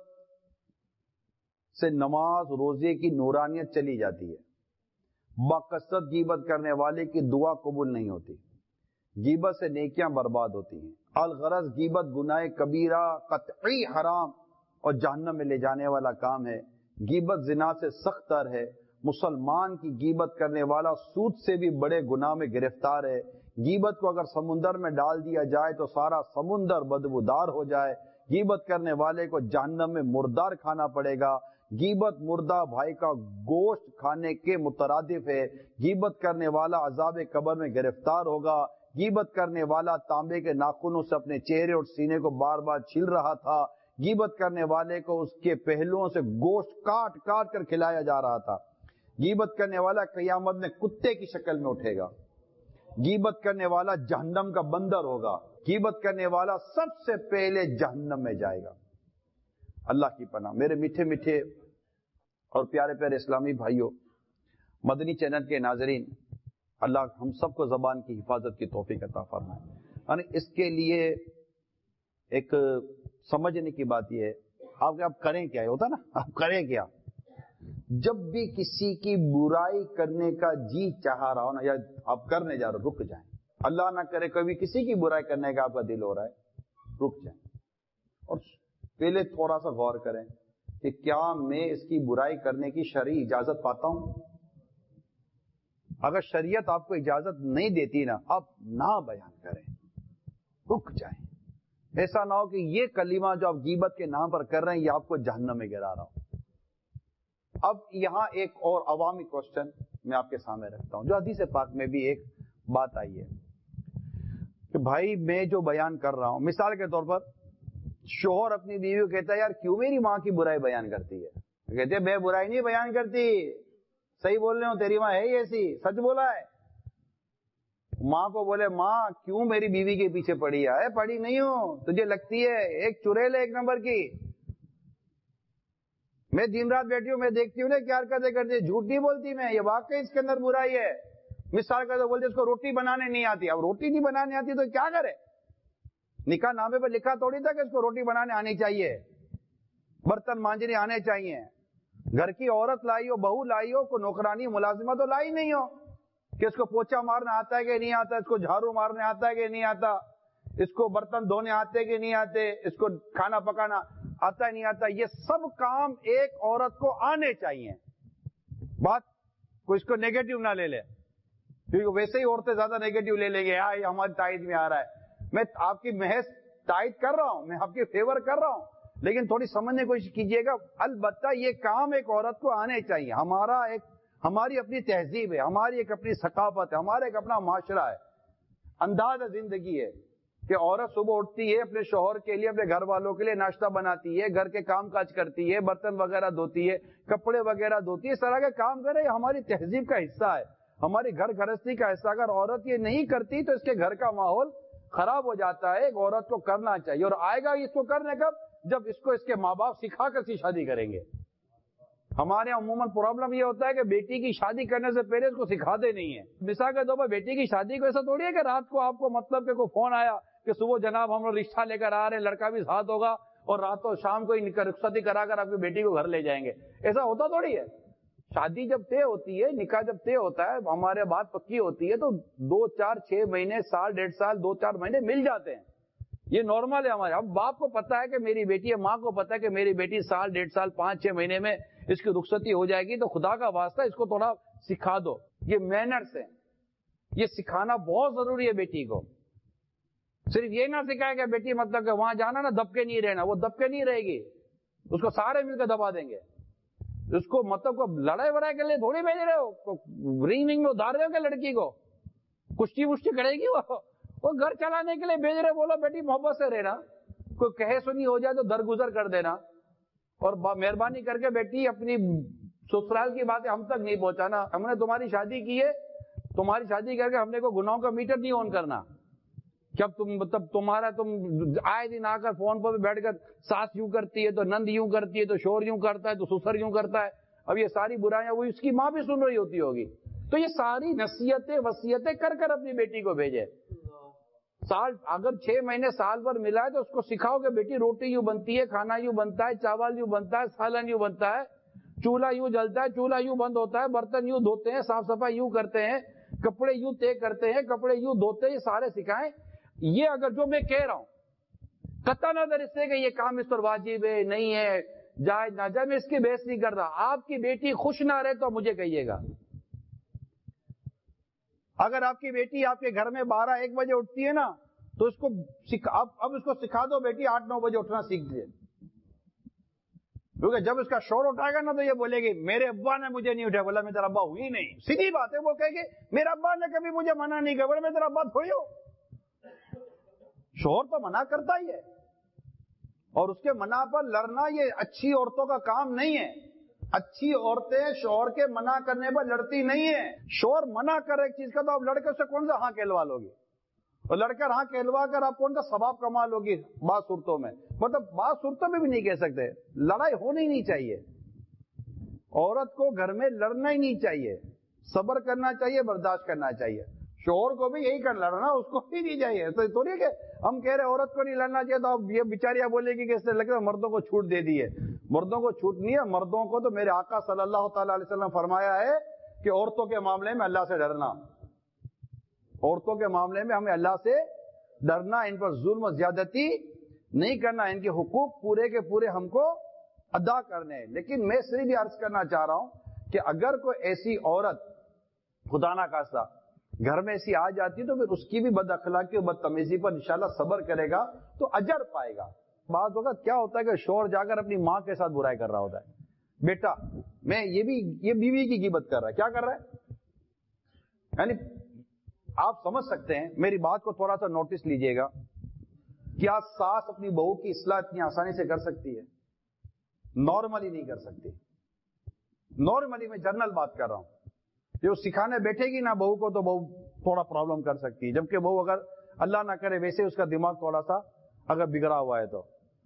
سے نماز روزے کی نورانیت چلی جاتی ہے. باکثرت غیبت کرنے والے کی دعا قبول نہیں ہوتی. غیبت سے نیکیاں برباد ہوتی ہیں. الغرض غیبت گناہ کبیرہ قطعی حرام اور جہنم میں لے جانے والا کام ہے. غیبت زنا سے سخت تر ہے. مسلمان کی غیبت کرنے والا سود سے بھی بڑے گناہ میں گرفتار ہے. غیبت کو اگر سمندر میں ڈال دیا جائے تو سارا سمندر بدبودار ہو جائے. غیبت کرنے والے کو جہنم میں مردار کھانا پڑے گا. غیبت مردہ بھائی کا گوشت کھانے کے مترادف ہے. غیبت کرنے والا عذاب قبر میں گرفتار ہوگا. غیبت کرنے والا تانبے کے ناخنوں سے اپنے چہرے اور سینے کو بار بار چھیل رہا تھا. غیبت کرنے والے کو اس کے پہلوؤں سے گوشت کاٹ کاٹ کر کھلایا جا رہا تھا. غیبت کرنے والا قیامت میں کتے کی شکل میں اٹھے گا. غیبت کرنے والا جہنم کا بندر ہوگا. غیبت کرنے والا سب سے پہلے جہنم میں جائے گا. اللہ کی پناہ. میرے میٹھے میٹھے اور پیارے پیارے اسلامی بھائیوں، مدنی چینل کے ناظرین، اللہ ہم سب کو زبان کی حفاظت کی توفیق عطا فرمائے. یعنی اس کے لیے ایک سمجھنے کی بات یہ ہے، آپ آپ کریں کیا ہوتا نا، آپ کریں کیا جب بھی کسی کی برائی کرنے کا جی چاہ رہا ہو نا، یا آپ کرنے جا رہے ہو، رک جائیں. اللہ نہ کرے کبھی کسی کی برائی کرنے کا آپ کا دل ہو رہا ہے، رک جائیں اور پہلے تھوڑا سا غور کریں کہ کیا میں اس کی برائی کرنے کی شرعی اجازت پاتا ہوں. اگر شریعت آپ کو اجازت نہیں دیتی نا، آپ نہ بیان کریں، رک جائیں. ایسا نہ ہو کہ یہ کلمہ جو آپ غیبت کے نام پر کر رہے ہیں یہ آپ کو جہنم میں گرا رہا ہو. اب یہاں ایک اور عوامی کوشچن میں آپ کے سامنے رکھتا ہوں، جو حدیث پاک میں بھی ایک بات آئی ہے کہ بھائی میں جو بیان کر رہا ہوں، مثال کے طور پر شوہر اپنی بیوی کو کہتا ہے یار کیوں میری ماں کی برائی بیان کرتی ہے؟ کہتے ہیں میں برائی نہیں بیان کرتی، صحیح بول رہے ہوں، تیری ماں ہے ہی ایسی، سچ بولا ہے. ماں کو بولے ماں کیوں میری بیوی کے پیچھے پڑی ہے؟ پڑی نہیں ہوں، تجھے لگتی ہے ایک چڑیل ہے ایک نمبر کی. میں دن رات بیٹھی ہوں، میں دیکھتی ہوں نا کیا حرکتیں کرتی ہے، جھوٹ نہیں بولتی میں، یہ واقعی اس کے اندر برائی ہے. مثال کا تو بولتے اس کو روٹی بنانے نہیں آتی. اب روٹی نہیں بنانے آتی تو کیا کرے؟ نکاح نامے پہ لکھا تھوڑی تھا کہ اس کو روٹی بنانے آنی چاہیے، برتن مانجنے آنے چاہیے. گھر کی عورت لائی ہو، بہو لائی ہو، کوئی نوکرانی ملازمہ تو لائی نہیں ہو کہ اس کو پوچھا مارنا آتا ہے کہ نہیں آتا، اس کو جھاڑو مارنے آتا ہے کہ نہیں آتا، اس کو برتن دھونے آتے کہ نہیں آتے، اس کو کھانا پکانا آتا ہے نہیں آتا. یہ سب کام ایک عورت کو آنے چاہیے. بات کوئی اس کو نیگیٹو نہ لے لے، کیونکہ ویسے ہی عورتیں زیادہ نیگیٹو لے لیں گے، ہاں یہ ہماری تائید میں آ رہا ہے. میں آپ کی محض تائید کر رہا ہوں، میں آپ کے فیور کر رہا ہوں، لیکن تھوڑی سمجھنے کی کوشش کیجئے گا. البتہ یہ کام ایک عورت کو آنے چاہیے. ہمارا ایک ہماری اپنی تہذیب ہے، ہماری ایک اپنی ثقافت ہے، ہمارا ایک اپنا معاشرہ ہے، انداز زندگی ہے کہ عورت صبح اٹھتی ہے، اپنے شوہر کے لیے، اپنے گھر والوں کے لیے ناشتہ بناتی ہے، گھر کے کام کاج کرتی ہے، برتن وغیرہ دھوتی ہے، کپڑے وغیرہ دھوتی ہے. اس طرح کے کام کرے، یہ ہماری تہذیب کا حصہ ہے، ہماری گھر گھرستی کا حصہ. اگر عورت یہ نہیں کرتی تو اس کے گھر کا ماحول خراب ہو جاتا ہے. ایک عورت کو کرنا چاہیے، اور آئے گا اس کو کرنے کب؟ جب اس کو اس کے ماں باپ سکھا کر سی شادی کریں گے. ہمارے عموماً پرابلم یہ ہوتا ہے کہ بیٹی کی شادی کرنے سے پہلے اس کو سکھاتے نہیں ہیں. مثال کے طور پر بیٹی کی شادی کو ایسا تھوڑی ہے کہ رات کو آپ کو مطلب کہ کوئی فون آیا کہ صبح جناب ہم لوگ رشتہ لے کر آ رہے ہیں، لڑکا بھی ساتھ ہوگا اور رات و شام کو رخصتی کرا کر آپ کی بیٹی کو گھر لے جائیں گے. ایسا ہوتا تھوڑی ہے. شادی جب طے ہوتی ہے، نکاح جب طے ہوتا ہے، ہمارے بات پکی ہوتی ہے تو دو چار چھ مہینے، سال ڈیڑھ سال، دو چار مہینے مل جاتے ہیں. یہ نارمل ہے ہمارے. اب باپ کو پتا ہے کہ میری بیٹی ہے، ماں کو پتا ہے کہ میری بیٹی سال ڈیڑھ سال پانچ چھ مہینے میں اس کی رخصتی ہو جائے گی، تو خدا کا واسطہ اس کو تھوڑا سکھا دو. یہ مینرز ہیں، یہ سکھانا بہت ضروری ہے بیٹی کو. صرف یہ نہ سکھائے کہ بیٹی مطلب کہ وہاں جانا نا دب کے نہیں رہنا، وہ دب کے نہیں رہے گی، اس کو سارے مل کے دبا دیں گے. اس کو مطلب کو لڑائی وڑائی کے لیے تھوڑی بھیج رہے ہو، رنگ ونگ میں اتار رہے ہو کہ لڑکی کو کشتی وشتی کرے گی، وہ وہ گھر چلانے کے لیے بھیج رہے. بولو بیٹی محبت سے رہنا، کوئی کہے سنی ہو جائے تو درگزر کر دینا، اور مہربانی کر کے بیٹی اپنی سسرال کی باتیں ہم تک نہیں پہنچانا. ہم نے تمہاری شادی کی ہے، تمہاری شادی کر کے ہم نے کوئی گناہوں کا میٹر نہیں آن کرنا. جب تم مطلب تمہارا تم آئے دن آ کر فون پر بیٹھ کر ساس یوں کرتی ہے تو نند یوں کرتی ہے تو شور یوں کرتا ہے تو سسر یوں کرتا ہے، اب یہ ساری برائیاں وہ اس کی ماں بھی سن رہی ہوتی ہوگی. تو یہ ساری نصیحتیں وصیتیں کر کر اپنی بیٹی کو بھیجے. سال اگر چھ مہینے سال پر ملا ہے تو اس کو سکھاؤ کہ بیٹی روٹی یوں بنتی ہے، کھانا یوں بنتا ہے، چاول یوں بنتا ہے، سالن یوں بنتا ہے، چولہا یوں جلتا ہے، چولہا یوں بند ہوتا ہے، برتن یوں دھوتے ہیں، صاف صفائی یوں کرتے ہیں، کپڑے یوں طے کرتے ہیں، کپڑے یوں دھوتے ہیں، یہ سارے سکھائیں. یہ اگر جو میں کہہ رہا ہوں قطع نظر اس سے کہ یہ کام اس پر واجب ہے نہیں ہے جائز ناجائز، میں اس کی بحث نہیں کر رہا. آپ کی بیٹی خوش نہ رہے تو مجھے کہیے گا. اگر آپ کی بیٹی آپ کے گھر میں بارہ ایک بجے اٹھتی ہے نا تو اس کو اب اب اس کو سکھا دو بیٹی آٹھ نو بجے اٹھنا سیکھ لے، کیونکہ جب اس کا شور اٹھائے گا نا تو یہ بولے گی میرے ابا نے مجھے نہیں اٹھایا. بولا میں تیرا ابا ہوئی نہیں، سیدھی بات ہے. وہ کہے گی میرا ابا نے کبھی مجھے منع نہیں کیا. بولا میں تیرا ابا تھوڑی ہو. شوہر تو منع کرتا ہی ہے، اور اس کے منع پر لڑنا یہ اچھی عورتوں کا کام نہیں ہے. اچھی عورتیں شوہر کے منع کرنے پر لڑتی نہیں ہیں. شوہر منع کر ایک چیز کا تو آپ لڑکے سے کون سا ہاں کہلوا لو گی، اور لڑکا ہاں کہلوا کر آپ کون سا ثواب کما لو گی. بعض صورتوں میں مطلب بعض صورتوں میں بھی نہیں کہہ سکتے، لڑائی ہونی نہیں چاہیے. عورت کو گھر میں لڑنا ہی نہیں چاہیے، صبر کرنا چاہیے، برداشت کرنا چاہیے. شوہر کو بھی یہی کر لڑنا، اس کو بھی نہیں چاہیے. تو تھوڑی کہ ہم کہہ رہے عورت کو نہیں لڑنا چاہیے تو اب یہ بیچاریاں بولے گی کہ اس نے لگتا ہے مردوں کو چھوٹ دے دی ہے. مردوں کو چھوٹ نہیں ہے. مردوں کو تو میرے آقا صلی اللہ تعالی علیہ وسلم فرمایا ہے کہ عورتوں کے معاملے میں اللہ سے ڈرنا، عورتوں کے معاملے میں ہمیں اللہ سے ڈرنا، ان پر ظلم و زیادتی نہیں کرنا، ان کے حقوق پورے کے پورے ہم کو ادا کرنے ہیں. لیکن میں صرف یہ عرض کرنا چاہ رہا ہوں کہ اگر کوئی ایسی عورت خدا نہ خواستہ گھر میں ایسی آ جاتی ہے تو پھر اس کی بھی بد اخلاقی اور بدتمیزی پر انشاءاللہ صبر کرے گا تو اجر پائے گا. بعض وقت کیا ہوتا ہے کہ شوہر جا کر اپنی ماں کے ساتھ برائی کر رہا ہوتا ہے، بیٹا میں یہ بھی یہ بیوی کی غیبت کر رہا ہے. کیا کر رہا ہے؟ یعنی آپ سمجھ سکتے ہیں. میری بات کو تھوڑا سا نوٹس لیجئے گا. کیا ساس اپنی بہو کی اصلاح اتنی آسانی سے کر سکتی ہے؟ نارملی نہیں کر سکتی. نارملی میں جنرل بات کر رہا ہوں. جو سکھانے بیٹھے گی نا بہو کو تو بہو تھوڑا پرابلم کر سکتی ہے، جبکہ بہو اگر اللہ نہ کرے ویسے اس کا دماغ تھوڑا سا اگر بگڑا ہوا ہے تو.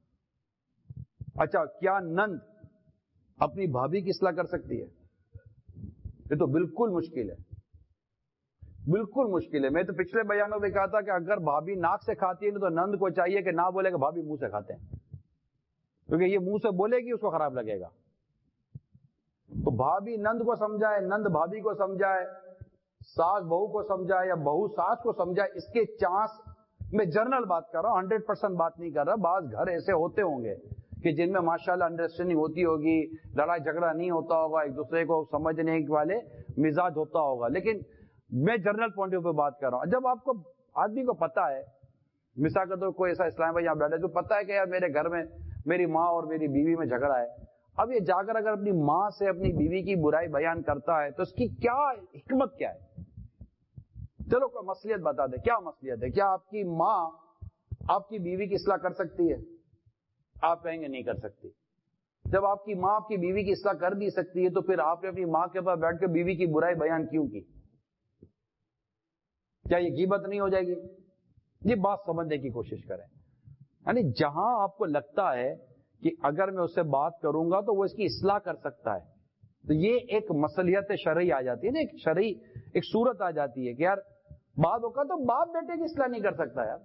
اچھا کیا نند اپنی بھابھی کی اصلاح کر سکتی ہے؟ یہ تو بالکل مشکل ہے، بالکل مشکل ہے. میں تو پچھلے بیانوں میں کہا تھا کہ اگر بھابھی ناک سے کھاتی ہے تو نند کو چاہیے کہ نہ بولے کہ بھابھی منہ سے کھاتے ہیں، کیونکہ یہ منہ سے بولے گی اس کو خراب لگے گا. تو بھابھی نند کو سمجھائے، نند بھابھی کو سمجھائے، ساس بہو کو سمجھائے یا بہو ساس کو سمجھائے. اس کے چانس میں جنرل بات کر رہا ہوں، ہنڈریڈ پرسینٹ بات نہیں کر رہا. بعض گھر ایسے ہوتے ہوں گے کہ جن میں ماشاءاللہ انڈرسٹینڈنگ ہوتی ہوگی، لڑائی جھگڑا نہیں ہوتا ہوگا، ایک دوسرے کو سمجھنے والے مزاج ہوتا ہوگا. لیکن میں جنرل پوائنٹ آف ویو بات کر رہا ہوں. جب آپ کو آدمی کو پتا ہے، مثال کے طور کوئی ایسا اسلام بھائی یہاں بیٹھے جو پتا ہے کہ یار میرے گھر میں میری ماں اور میری بیوی میں جھگڑا ہے، اب یہ جا کر اگر اپنی ماں سے اپنی بیوی کی برائی بیان کرتا ہے تو اس کی کیا حکمت کیا ہے؟ چلو کوئی مصلحت بتا دے. کیا مصلحت ہے؟ کیا آپ کی ماں آپ کی بیوی کی اصلاح کر سکتی ہے؟ آپ کہیں گے نہیں کر سکتی. جب آپ کی ماں آپ کی بیوی کی اصلاح کر بھی سکتی ہے تو پھر آپ نے اپنی ماں کے پاس بیٹھ کے بیوی کی برائی بیان کیوں کی؟ کیا یہ غیبت نہیں ہو جائے گی؟ یہ بات سمجھنے کی کوشش کریں. یعنی جہاں آپ کو لگتا ہے کہ اگر میں اس سے بات کروں گا تو وہ اس کی اصلاح کر سکتا ہے، تو یہ ایک مصلحت شرعی آ جاتی ہے نا، ایک شرعی ایک صورت آ جاتی ہے کہ یار بعد ہوگا تو باپ بیٹے کی اصلاح نہیں کر سکتا یار.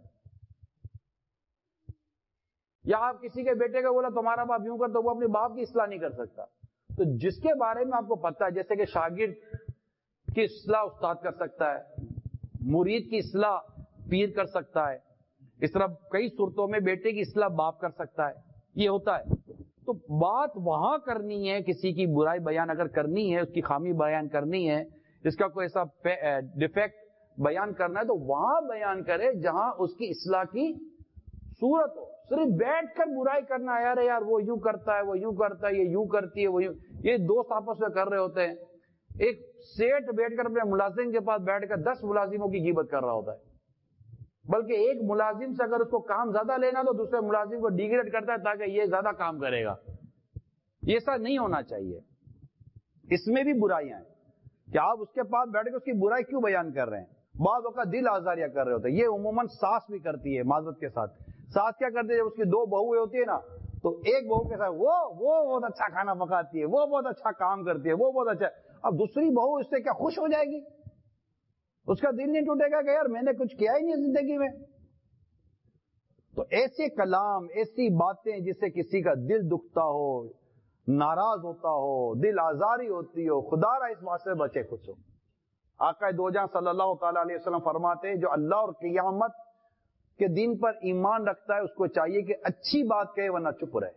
یا آپ کسی کے بیٹے کا بولا تمہارا باپ یوں کر تو وہ اپنے باپ کی اصلاح نہیں کر سکتا. تو جس کے بارے میں آپ کو پتا ہے، جیسے کہ شاگرد کی اصلاح استاد کر سکتا ہے، مرید کی اصلاح پیر کر سکتا ہے، اس طرح کئی صورتوں میں بیٹے کی اصلاح باپ کر سکتا ہے. یہ ہوتا ہے. تو بات وہاں کرنی ہے، کسی کی برائی بیان اگر کرنی ہے، اس کی خامی بیان کرنی ہے، اس کا کوئی ایسا ڈیفیکٹ بیان کرنا ہے تو وہاں بیان کرے جہاں اس کی اصلاح کی صورت ہو. صرف بیٹھ کر برائی کرنا ہے، یار یار وہ یوں کرتا ہے، وہ یوں کرتا ہے، یہ یوں کرتی ہے، وہ یوں، یہ دوست آپس میں کر رہے ہوتے ہیں. ایک سیٹ بیٹھ کر اپنے ملازم کے پاس بیٹھ کر دس ملازموں کی غیبت کر رہا ہوتا ہے. بلکہ ایک ملازم سے اگر اس کو کام زیادہ لینا تو دوسرے ملازم کو ڈیگریڈ کرتا ہے تاکہ یہ زیادہ کام کرے گا. یہ ایسا نہیں ہونا چاہیے. اس میں بھی برائیاں ہیں کہ آپ اس کے پاس بیٹھ کے اس کی برائی کیوں بیان کر رہے ہیں. بعض اوقات دل آزاریاں کر رہے ہوتے ہیں. یہ عموماً ساس بھی کرتی ہے معذرت کے ساتھ. ساس کیا کرتی ہے، جب اس کی دو بہویں ہوتی ہے نا تو ایک بہو کے ساتھ وہ وہ بہت اچھا کھانا پکاتی ہے، وہ بہت اچھا کام کرتی ہے، وہ بہت اچھا. اب دوسری بہو اس سے کیا خوش ہو جائے گی؟ اس کا دل نہیں ٹوٹے گا کہ یار میں نے کچھ کیا ہی نہیں زندگی میں. تو ایسے کلام، ایسی باتیں جس سے کسی کا دل دکھتا ہو، ناراض ہوتا ہو، دل آزاری ہوتی ہو، خدا را اس بات سے بچے خود ہو. آقا دو جہاں صلی اللہ تعالی علیہ وسلم فرماتے ہیں جو اللہ اور قیامت کے دن پر ایمان رکھتا ہے اس کو چاہیے کہ اچھی بات کہے ورنہ چپ رہے.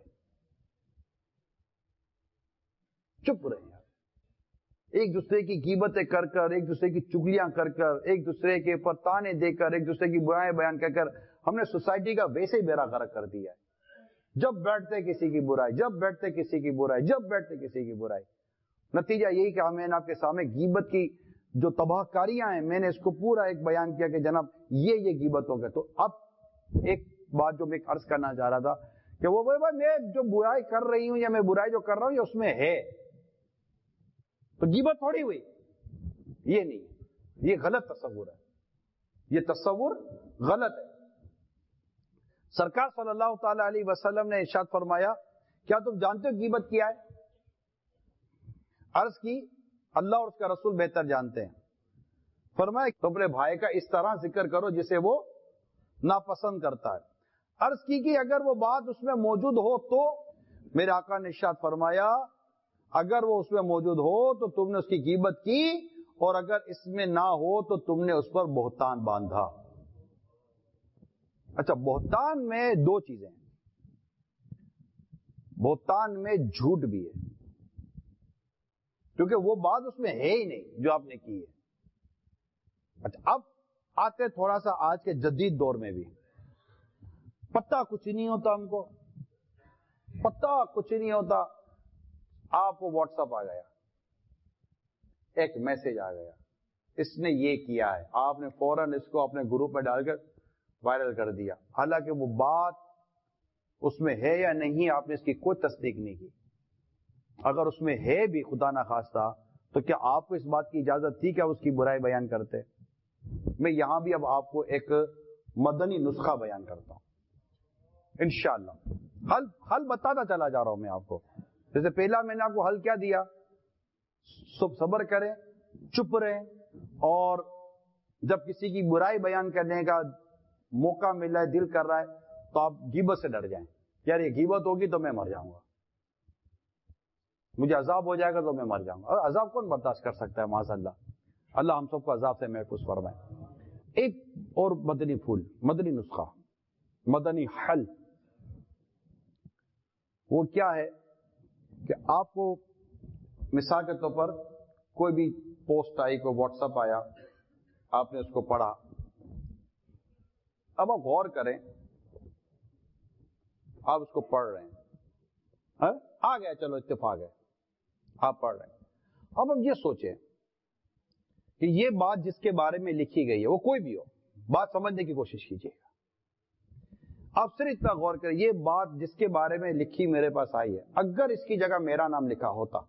چپ رہے یار. ایک دوسرے کی غیبتیں کر کر، ایک دوسرے کی چگلیاں کر کر، ایک دوسرے کے اوپر تانے دے کر، ایک دوسرے کی برائیں بیان کر کر ہم نے سوسائٹی کا ویسے ہی بیڑا غرق کر دیا ہے. جب بیٹھتے کسی کی برائی، جب بیٹھتے کسی کی برائی، جب بیٹھتے کسی کی برائی. نتیجہ یہی کہ میں نے آپ کے سامنے غیبت کی جو تباہ کاریاں ہیں میں نے اس کو پورا ایک بیان کیا کہ جناب یہ یہ غیبت ہو گئے. تو اب ایک بات جو میں عرض کرنا چاہ رہا تھا کہ وہ بھائی میں جو برائی کر رہی ہوں یا میں برائی جو کر رہا ہوں یہ اس میں ہے تو غیبت تھوڑی ہوئی. یہ نہیں، یہ غلط تصور ہے. یہ تصور غلط ہے. سرکار صلی اللہ تعالی علیہ وسلم نے ارشاد فرمایا کیا تم جانتے ہو غیبت کیا ہے؟ عرض کی اللہ اور اس کا رسول بہتر جانتے ہیں. فرمایا تم اپنے بھائی کا اس طرح ذکر کرو جسے وہ ناپسند کرتا ہے. عرض کی کہ اگر وہ بات اس میں موجود ہو تو میرے آقا نے ارشاد فرمایا اگر وہ اس میں موجود ہو تو تم نے اس کی غیبت کی، اور اگر اس میں نہ ہو تو تم نے اس پر بہتان باندھا. اچھا، بہتان میں دو چیزیں ہیں. بہتان میں جھوٹ بھی ہے کیونکہ وہ بات اس میں ہے ہی نہیں جو آپ نے کی ہے. اچھا، اب آتے تھوڑا سا آج کے جدید دور میں بھی پتہ کچھ نہیں ہوتا، ہم کو پتہ کچھ نہیں ہوتا. آپ کو واٹس ایپ آ گیا، ایک میسج آ گیا، اس نے یہ کیا ہے، آپ نے فوراً اس کو اپنے گروپ میں ڈال کر وائرل کر دیا، حالانکہ وہ بات اس میں ہے یا نہیں آپ نے اس کی کوئی تصدیق نہیں کی. اگر اس میں ہے بھی خدا نہ خواستہ تو کیا آپ کو اس بات کی اجازت تھی کہ آپ اس کی برائی بیان کرتے؟ میں یہاں بھی اب آپ کو ایک مدنی نسخہ بیان کرتا ہوں انشاءاللہ. حل حل بتاتا چلا جا رہا ہوں میں آپ کو. جیسے پہلا میں نے آپ کو حل کیا دیا، سب صبر کریں، چپ رہیں، اور جب کسی کی برائی بیان کرنے کا موقع ملا ہے، دل کر رہا ہے تو آپ غیبت سے ڈر جائیں. یار یہ غیبت ہوگی تو میں مر جاؤں گا، مجھے عذاب ہو جائے گا تو میں مر جاؤں گا. اور عذاب کون برداشت کر سکتا ہے؟ معاذ اللہ. اللہ ہم سب کو عذاب سے محفوظ فرمائے. ایک اور مدنی پھول، مدنی نسخہ، مدنی حل، وہ کیا ہے کہ آپ کو مثال کے طور پر کوئی بھی پوسٹ آئی، کوئی واٹس ایپ آیا، آپ نے اس کو پڑھا. اب آپ غور کریں، آپ اس کو پڑھ رہے ہیں، آ گیا چلو اتفاق ہے، آپ پڑھ رہے ہیں. اب ہم یہ سوچیں کہ یہ بات جس کے بارے میں لکھی گئی ہے وہ کوئی بھی ہو، بات سمجھنے کی کوشش کیجیے گا. آپ صرف اتنا غور کریں، یہ بات جس کے بارے میں لکھی میرے پاس آئی ہے، اگر اس کی جگہ میرا نام لکھا ہوتا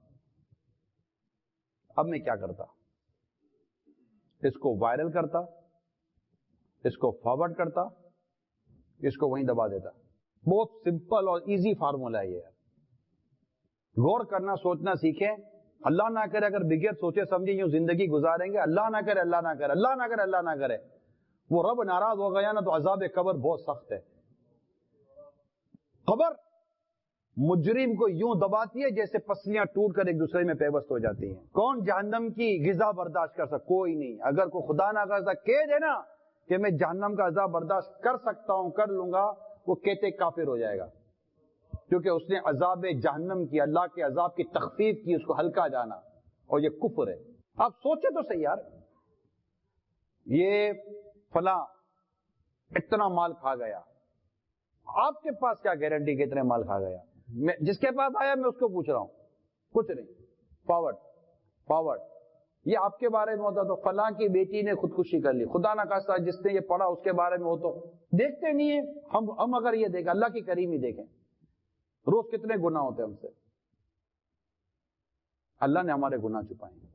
اب میں کیا کرتا؟ اس کو وائرل کرتا، اس کو فارورڈ کرتا، اس کو وہیں دبا دیتا. بہت سمپل اور ایزی فارمولا ہے یہ. غور کرنا، سوچنا سیکھیں. اللہ نہ کرے اگر بغیر سوچے سمجھے یوں زندگی گزاریں گے، اللہ نہ کرے اللہ نہ کرے اللہ نہ کرے اللہ نہ کرے وہ رب ناراض ہو گیا نا تو عذاب قبر بہت سخت ہے. قبر مجرم کو یوں دباتی ہے جیسے پسلیاں ٹوٹ کر ایک دوسرے میں پیوست ہو جاتی ہیں. کون جہنم کی غذا برداشت کر سکتا؟ کوئی نہیں. اگر کوئی خدا نہ کرتا کہہ دے نا کہ میں جہنم کا عذاب برداشت کر سکتا ہوں، کر لوں گا، وہ کہتے کافر ہو جائے گا، کیونکہ اس نے عذاب جہنم کی، اللہ کے عذاب کی تخفیف کی، اس کو ہلکا جانا، اور یہ کفر ہے. آپ سوچیں تو صحیح یار، یہ فلاں اتنا مال کھا گیا. آپ کے پاس کیا گارنٹی کہ اتنے مال کھا گیا؟ میں جس کے پاس آیا میں اس کو پوچھ رہا ہوں. کچھ نہیں. Forward forward. یہ آپ کے بارے میں ہوتا تو فلاں کی بیٹی نے خودکشی کر لی، خدا نہ خواستہ جس نے یہ پڑھا اس کے بارے میں ہو تو دیکھتے نہیں ہیں ہم. ہم اگر یہ دیکھیں اللہ کی کریمی دیکھیں، روز کتنے گناہ ہوتے ہیں ہم سے. اللہ نے ہمارے گناہ چھپائے ہیں.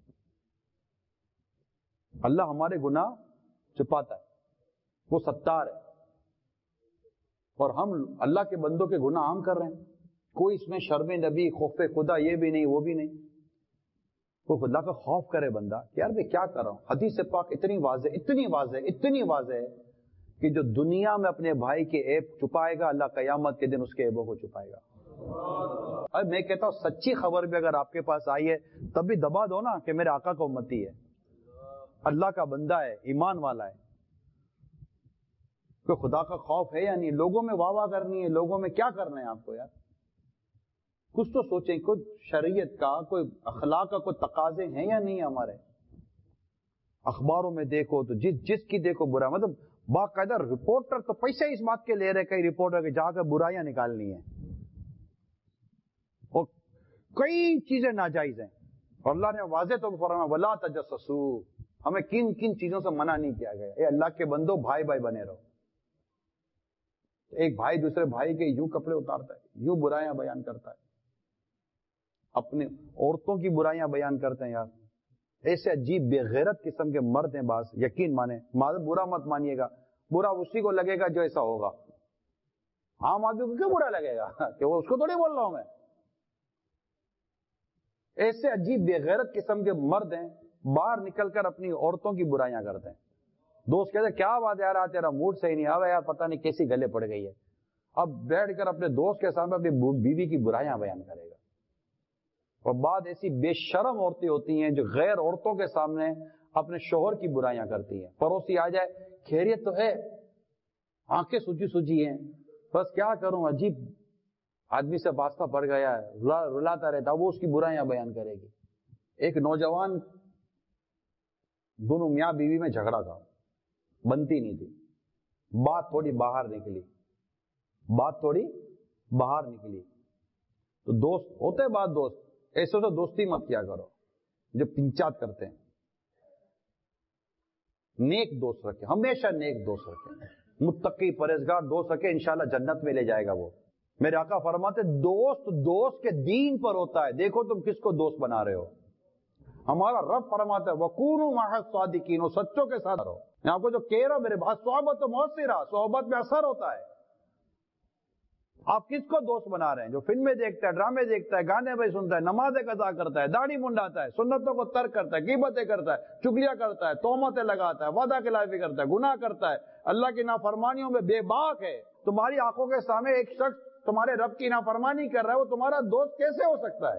اللہ ہمارے گناہ چھپاتا ہے، وہ ستار ہے. اور ہم اللہ کے بندوں کے گناہ عام کر رہے ہیں. کوئی اس میں شرم نبی، خوف خدا یہ بھی نہیں وہ بھی نہیں. وہ خدا کا خوف کرے بندہ کہ یار میں کیا کر رہا ہوں. حدیث پاک اتنی واضح اتنی واضح اتنی واضح ہے کہ جو دنیا میں اپنے بھائی کے عیب چھپائے گا، اللہ قیامت کے دن اس کے عیبوں کو چھپائے گا. اب میں کہتا ہوں سچی خبر بھی اگر آپ کے پاس آئی ہے تب بھی دبا دو نا کہ میرے آقا کا امتی ہے، اللہ کا بندہ ہے، ایمان والا ہے. کوئی خدا کا خوف ہے یا نہیں؟ لوگوں میں واہ واہ کرنی ہے، لوگوں میں کیا کرنا ہے آپ کو یار؟ کچھ تو سوچیں. کوئی شریعت کا، کوئی اخلاق کا کوئی تقاضے ہیں یا نہیں ہمارے؟ اخباروں میں دیکھو تو جس جس کی دیکھو برا، مطلب باقاعدہ رپورٹر تو پیسے اس بات کے لے رہے کئی رپورٹر کے جا کر برائیاں نکالنی ہیں، اور کئی چیزیں ناجائز ہیں. اور اللہ نے واضح طور پر فرمایا ولا تجسسوا، ہمیں کن کن چیزوں سے منع نہیں کیا گیا. اے اللہ کے بندو بھائی بھائی بنے رہو. ایک بھائی دوسرے بھائی کے یوں کپڑے اتارتا ہے، یوں برائیاں بیان کرتا ہے، اپنے عورتوں کی برائیاں بیان کرتے ہیں. یار ایسے عجیب بے غیرت قسم کے مرد ہیں بعض. یقین مانے، برا مت مانیے گا، برا اسی کو لگے گا جو ایسا ہوگا. عام آدمی کو کیوں برا لگے گا کہ وہ اس کو تھوڑی بول رہا ہوں میں. ایسے عجیب بے غیرت قسم کے مرد ہیں، باہر نکل کر اپنی عورتوں کی برائیاں کرتے ہیں. دوست کہتے ہیں کیا بات یار، تیرا موڈ صحیح نہیں آیا یار، پتہ نہیں کیسی گلے پڑ گئی ہے. اب بیٹھ کر اپنے دوست کے سامنے اپنی بیوی کی برائیاں بیان کرے گا. اور بعد ایسی بے شرم عورتیں ہوتی ہیں جو غیر عورتوں کے سامنے اپنے شوہر کی برائیاں کرتی ہیں. پڑوسی آ جائے، خیریت تو ہے؟ آنکھیں سوجی سوجی ہیں، بس کیا کروں، عجیب آدمی سے واسطہ پڑ گیا ہے، رلاتا رہتا، وہ اس کی برائیاں بیان کرے گی. ایک نوجوان، دونوں میاں بیوی میں جھگڑا تھا، بنتی نہیں تھی. بات تھوڑی باہر نکلی بات تھوڑی باہر نکلی تو دوست ہوتے بات دوست ایسے تو دوستی مت کیا کرو جو پنچات کرتے ہیں. نیک دوست رکھیں، ہمیشہ نیک دوست رکھیں، متقی پرہیزگار دوست رکھیں، انشاءاللہ جنت میں لے جائے گا وہ. میرے آقا فرماتے دوست دوست کے دین پر ہوتا ہے. دیکھو تم کس کو دوست بنا رہے ہو. ہمارا رب فرماتا ہے وَكُونُوا مَعَ الصَّادِقِينَ، وہ سچوں کے ساتھ رہو. میں آپ کو جو کہہ رہا ہوں میرے بات، صحبت تو مؤثرہ، صحبت میں اثر ہوتا ہے. آپ کس کو دوست بنا رہے ہیں؟ جو فلمیں دیکھتا ہے، ڈرامے دیکھتا ہے، گانے بھائی سنتا ہے، نمازیں قضا کرتا ہے، داڑھی منڈاتا ہے، سنتوں کو ترک کرتا ہے، غیبتیں کرتا ہے، چگلیاں کرتا ہے، تہمتیں لگاتا ہے، وعدہ خلافی کرتا ہے، گناہ کرتا ہے، اللہ کی نافرمانیوں میں بے باک ہے. تمہاری آنکھوں کے سامنے ایک شخص تمہارے رب کی نافرمانی کر رہا ہے، وہ تمہارا دوست کیسے ہو سکتا ہے؟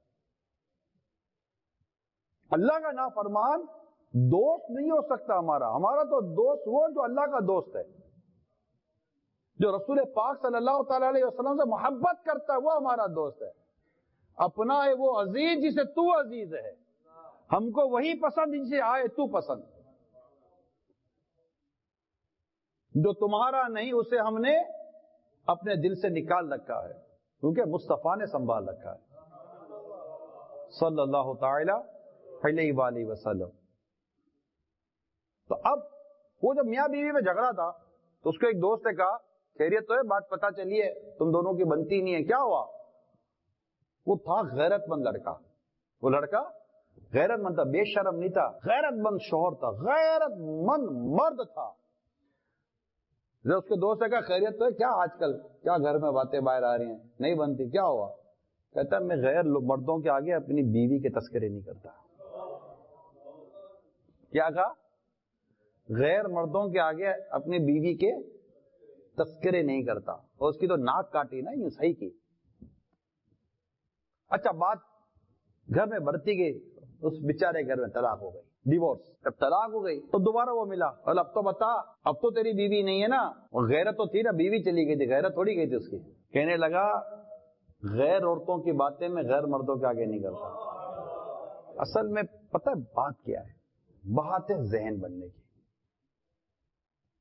اللہ کا نافرمان دوست نہیں ہو سکتا ہمارا. ہمارا تو دوست وہ جو اللہ کا دوست ہے، جو رسول پاک صلی اللہ تعالی علیہ وسلم سے محبت کرتا ہے، وہ ہمارا دوست ہے. اپنا ہے وہ عزیز جسے تو عزیز ہے. ہم کو وہی پسند جسے آئے تو پسند. جو تمہارا نہیں اسے ہم نے اپنے دل سے نکال رکھا ہے، کیونکہ مصطفیٰ نے سنبھال رکھا ہے صلی اللہ تعالی علیہ وآلہ وسلم. تو اب وہ جب میاں بیوی میں جھگڑا تھا تو اس کو ایک دوست نے کہا خیریت تو ہے، بات پتہ چلی ہے تم دونوں کی بنتی نہیں ہے، کیا ہوا؟ وہ تھا غیرت مند لڑکا. وہ لڑکا غیرت مند تھا، بے شرم نہیں تھا، غیرت مند شوہر تھا، غیرت مند مرد تھا. جب اس کے دوست نے کہا خیریت تو ہے، کیا آج کل کیا گھر میں باتیں باہر آ رہی ہیں، نہیں بنتی، کیا ہوا؟ کہتا ہے میں غیر مردوں کے آگے اپنی بیوی کے تذکرے نہیں کرتا. کیا کہا؟ غیر مردوں کے آگے اپنی بیوی کے تذکرے نہیں کرتا. اور اس کی تو ناک کاٹی نا، یوں صحیح کی. اچھا بات گھر میں بڑھتی گئی، اس بیچارے گھر میں طلاق ہو گئی، ڈیورس. جب طلاق ہو گئی تو دوبارہ وہ ملا، اور اب تو بتا، اب تو تیری بیوی نہیں ہے نا. اور غیرت تو تھی نا، بیوی چلی گئی تھی، غیرت تھوڑی گئی تھی اس کی. کہنے لگا غیر عورتوں کی باتیں میں غیر مردوں کے آگے نہیں کرتا. اصل میں پتہ بات کیا ہے؟ بات ہے ذہن بننے کی.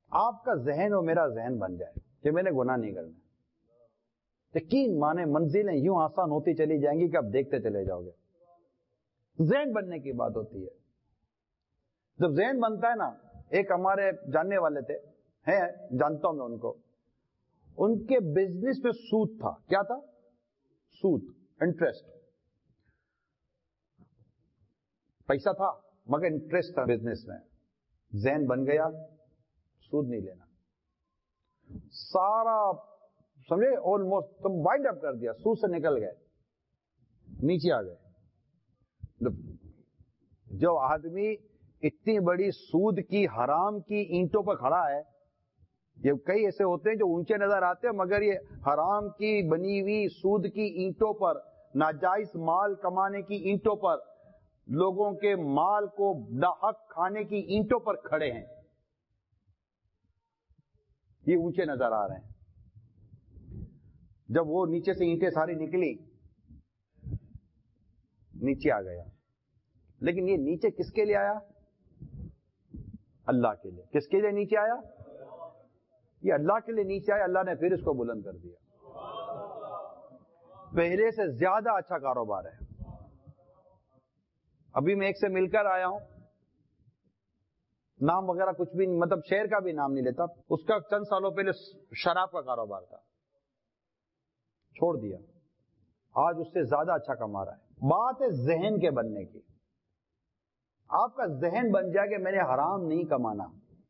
آپ کا ذہن اور میرا ذہن بن جائے کہ میں نے گناہ نہیں کرنا. یقین مانے منزلیں یوں آسان ہوتی چلی جائیں گی کہ آپ دیکھتے چلے جاؤ گے. ذہن بننے کی بات ہوتی ہے. جب ذہن بنتا ہے نا, ایک ہمارے جاننے والے تھے, ہیں جانتا ہوں میں ان کو, ان کے بزنس میں سود تھا. کیا تھا؟ سود, انٹرسٹ. پیسہ تھا مگر انٹرسٹ تھا بزنس میں. ذہن بن گیا, سود نہیں لینا. سارا سمجھے آلموسٹ تم وائنڈ اپ کر دیا, سود سے نکل گئے, نیچے آ گئے. جو آدمی اتنی بڑی سود کی حرام کی اینٹوں پر کھڑا ہے, یہ کئی ایسے ہوتے ہیں جو اونچے نظر آتے ہیں مگر یہ حرام کی بنی ہوئی سود کی اینٹوں پر, ناجائز مال کمانے کی اینٹوں پر, لوگوں کے مال کو ناحق کھانے کی اینٹوں پر کھڑے ہیں. یہ اونچے نظر آ رہے ہیں. جب وہ نیچے سے اینٹیں ساری نکلی, نیچے آ گیا. لیکن یہ نیچے کس کے لیے آیا؟ اللہ کے لیے. کس کے لیے نیچے آیا؟ یہ اللہ کے لیے نیچے آیا. اللہ نے پھر اس کو بلند کر دیا. پہلے سے زیادہ اچھا کاروبار ہے. ابھی میں ایک سے مل کر آیا ہوں, نام وغیرہ کچھ بھی نہیں, مطلب شہر کا بھی نام نہیں لیتا. اس کا چند سالوں پہلے شراب کا کاروبار تھا, چھوڑ دیا. آج اس سے زیادہ اچھا کما رہا ہے. بات ہے ذہن کے بننے کی. آپ کا ذہن بن جائے کہ میں نے حرام نہیں کمانا,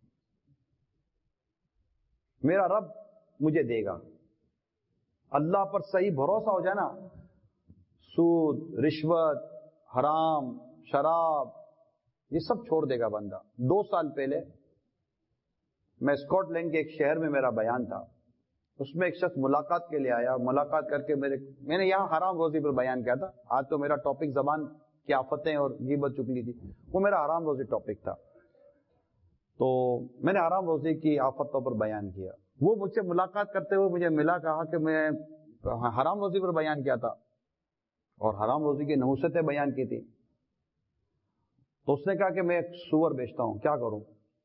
میرا رب مجھے دے گا. اللہ پر صحیح بھروسہ ہو جائے نا, سود, رشوت, حرام, شراب, یہ سب چھوڑ دے گا بندہ. دو سال پہلے میں اسکاٹ لینڈ کے ایک شہر میں میرا بیان تھا. اس میں ایک شخص ملاقات کے لیے آیا. ملاقات کر کے میرے میں نے یہاں حرام روزی پر بیان کیا تھا. آج تو میرا ٹاپک زبان کی آفتیں اور غیبت چکلی تھی, وہ میرا حرام روزی ٹاپک تھا. تو میں نے حرام روزی کی آفتوں پر بیان کیا. وہ مجھ سے ملاقات کرتے ہوئے مجھے ملا, کہا کہ میں حرام روزی پر بیان کیا تھا اور حرام روزی کی نحوستیں بیان کی تھی. تو اس نے کہا کہ میں ایک سور بیچتا ہوں, کیا کروں؟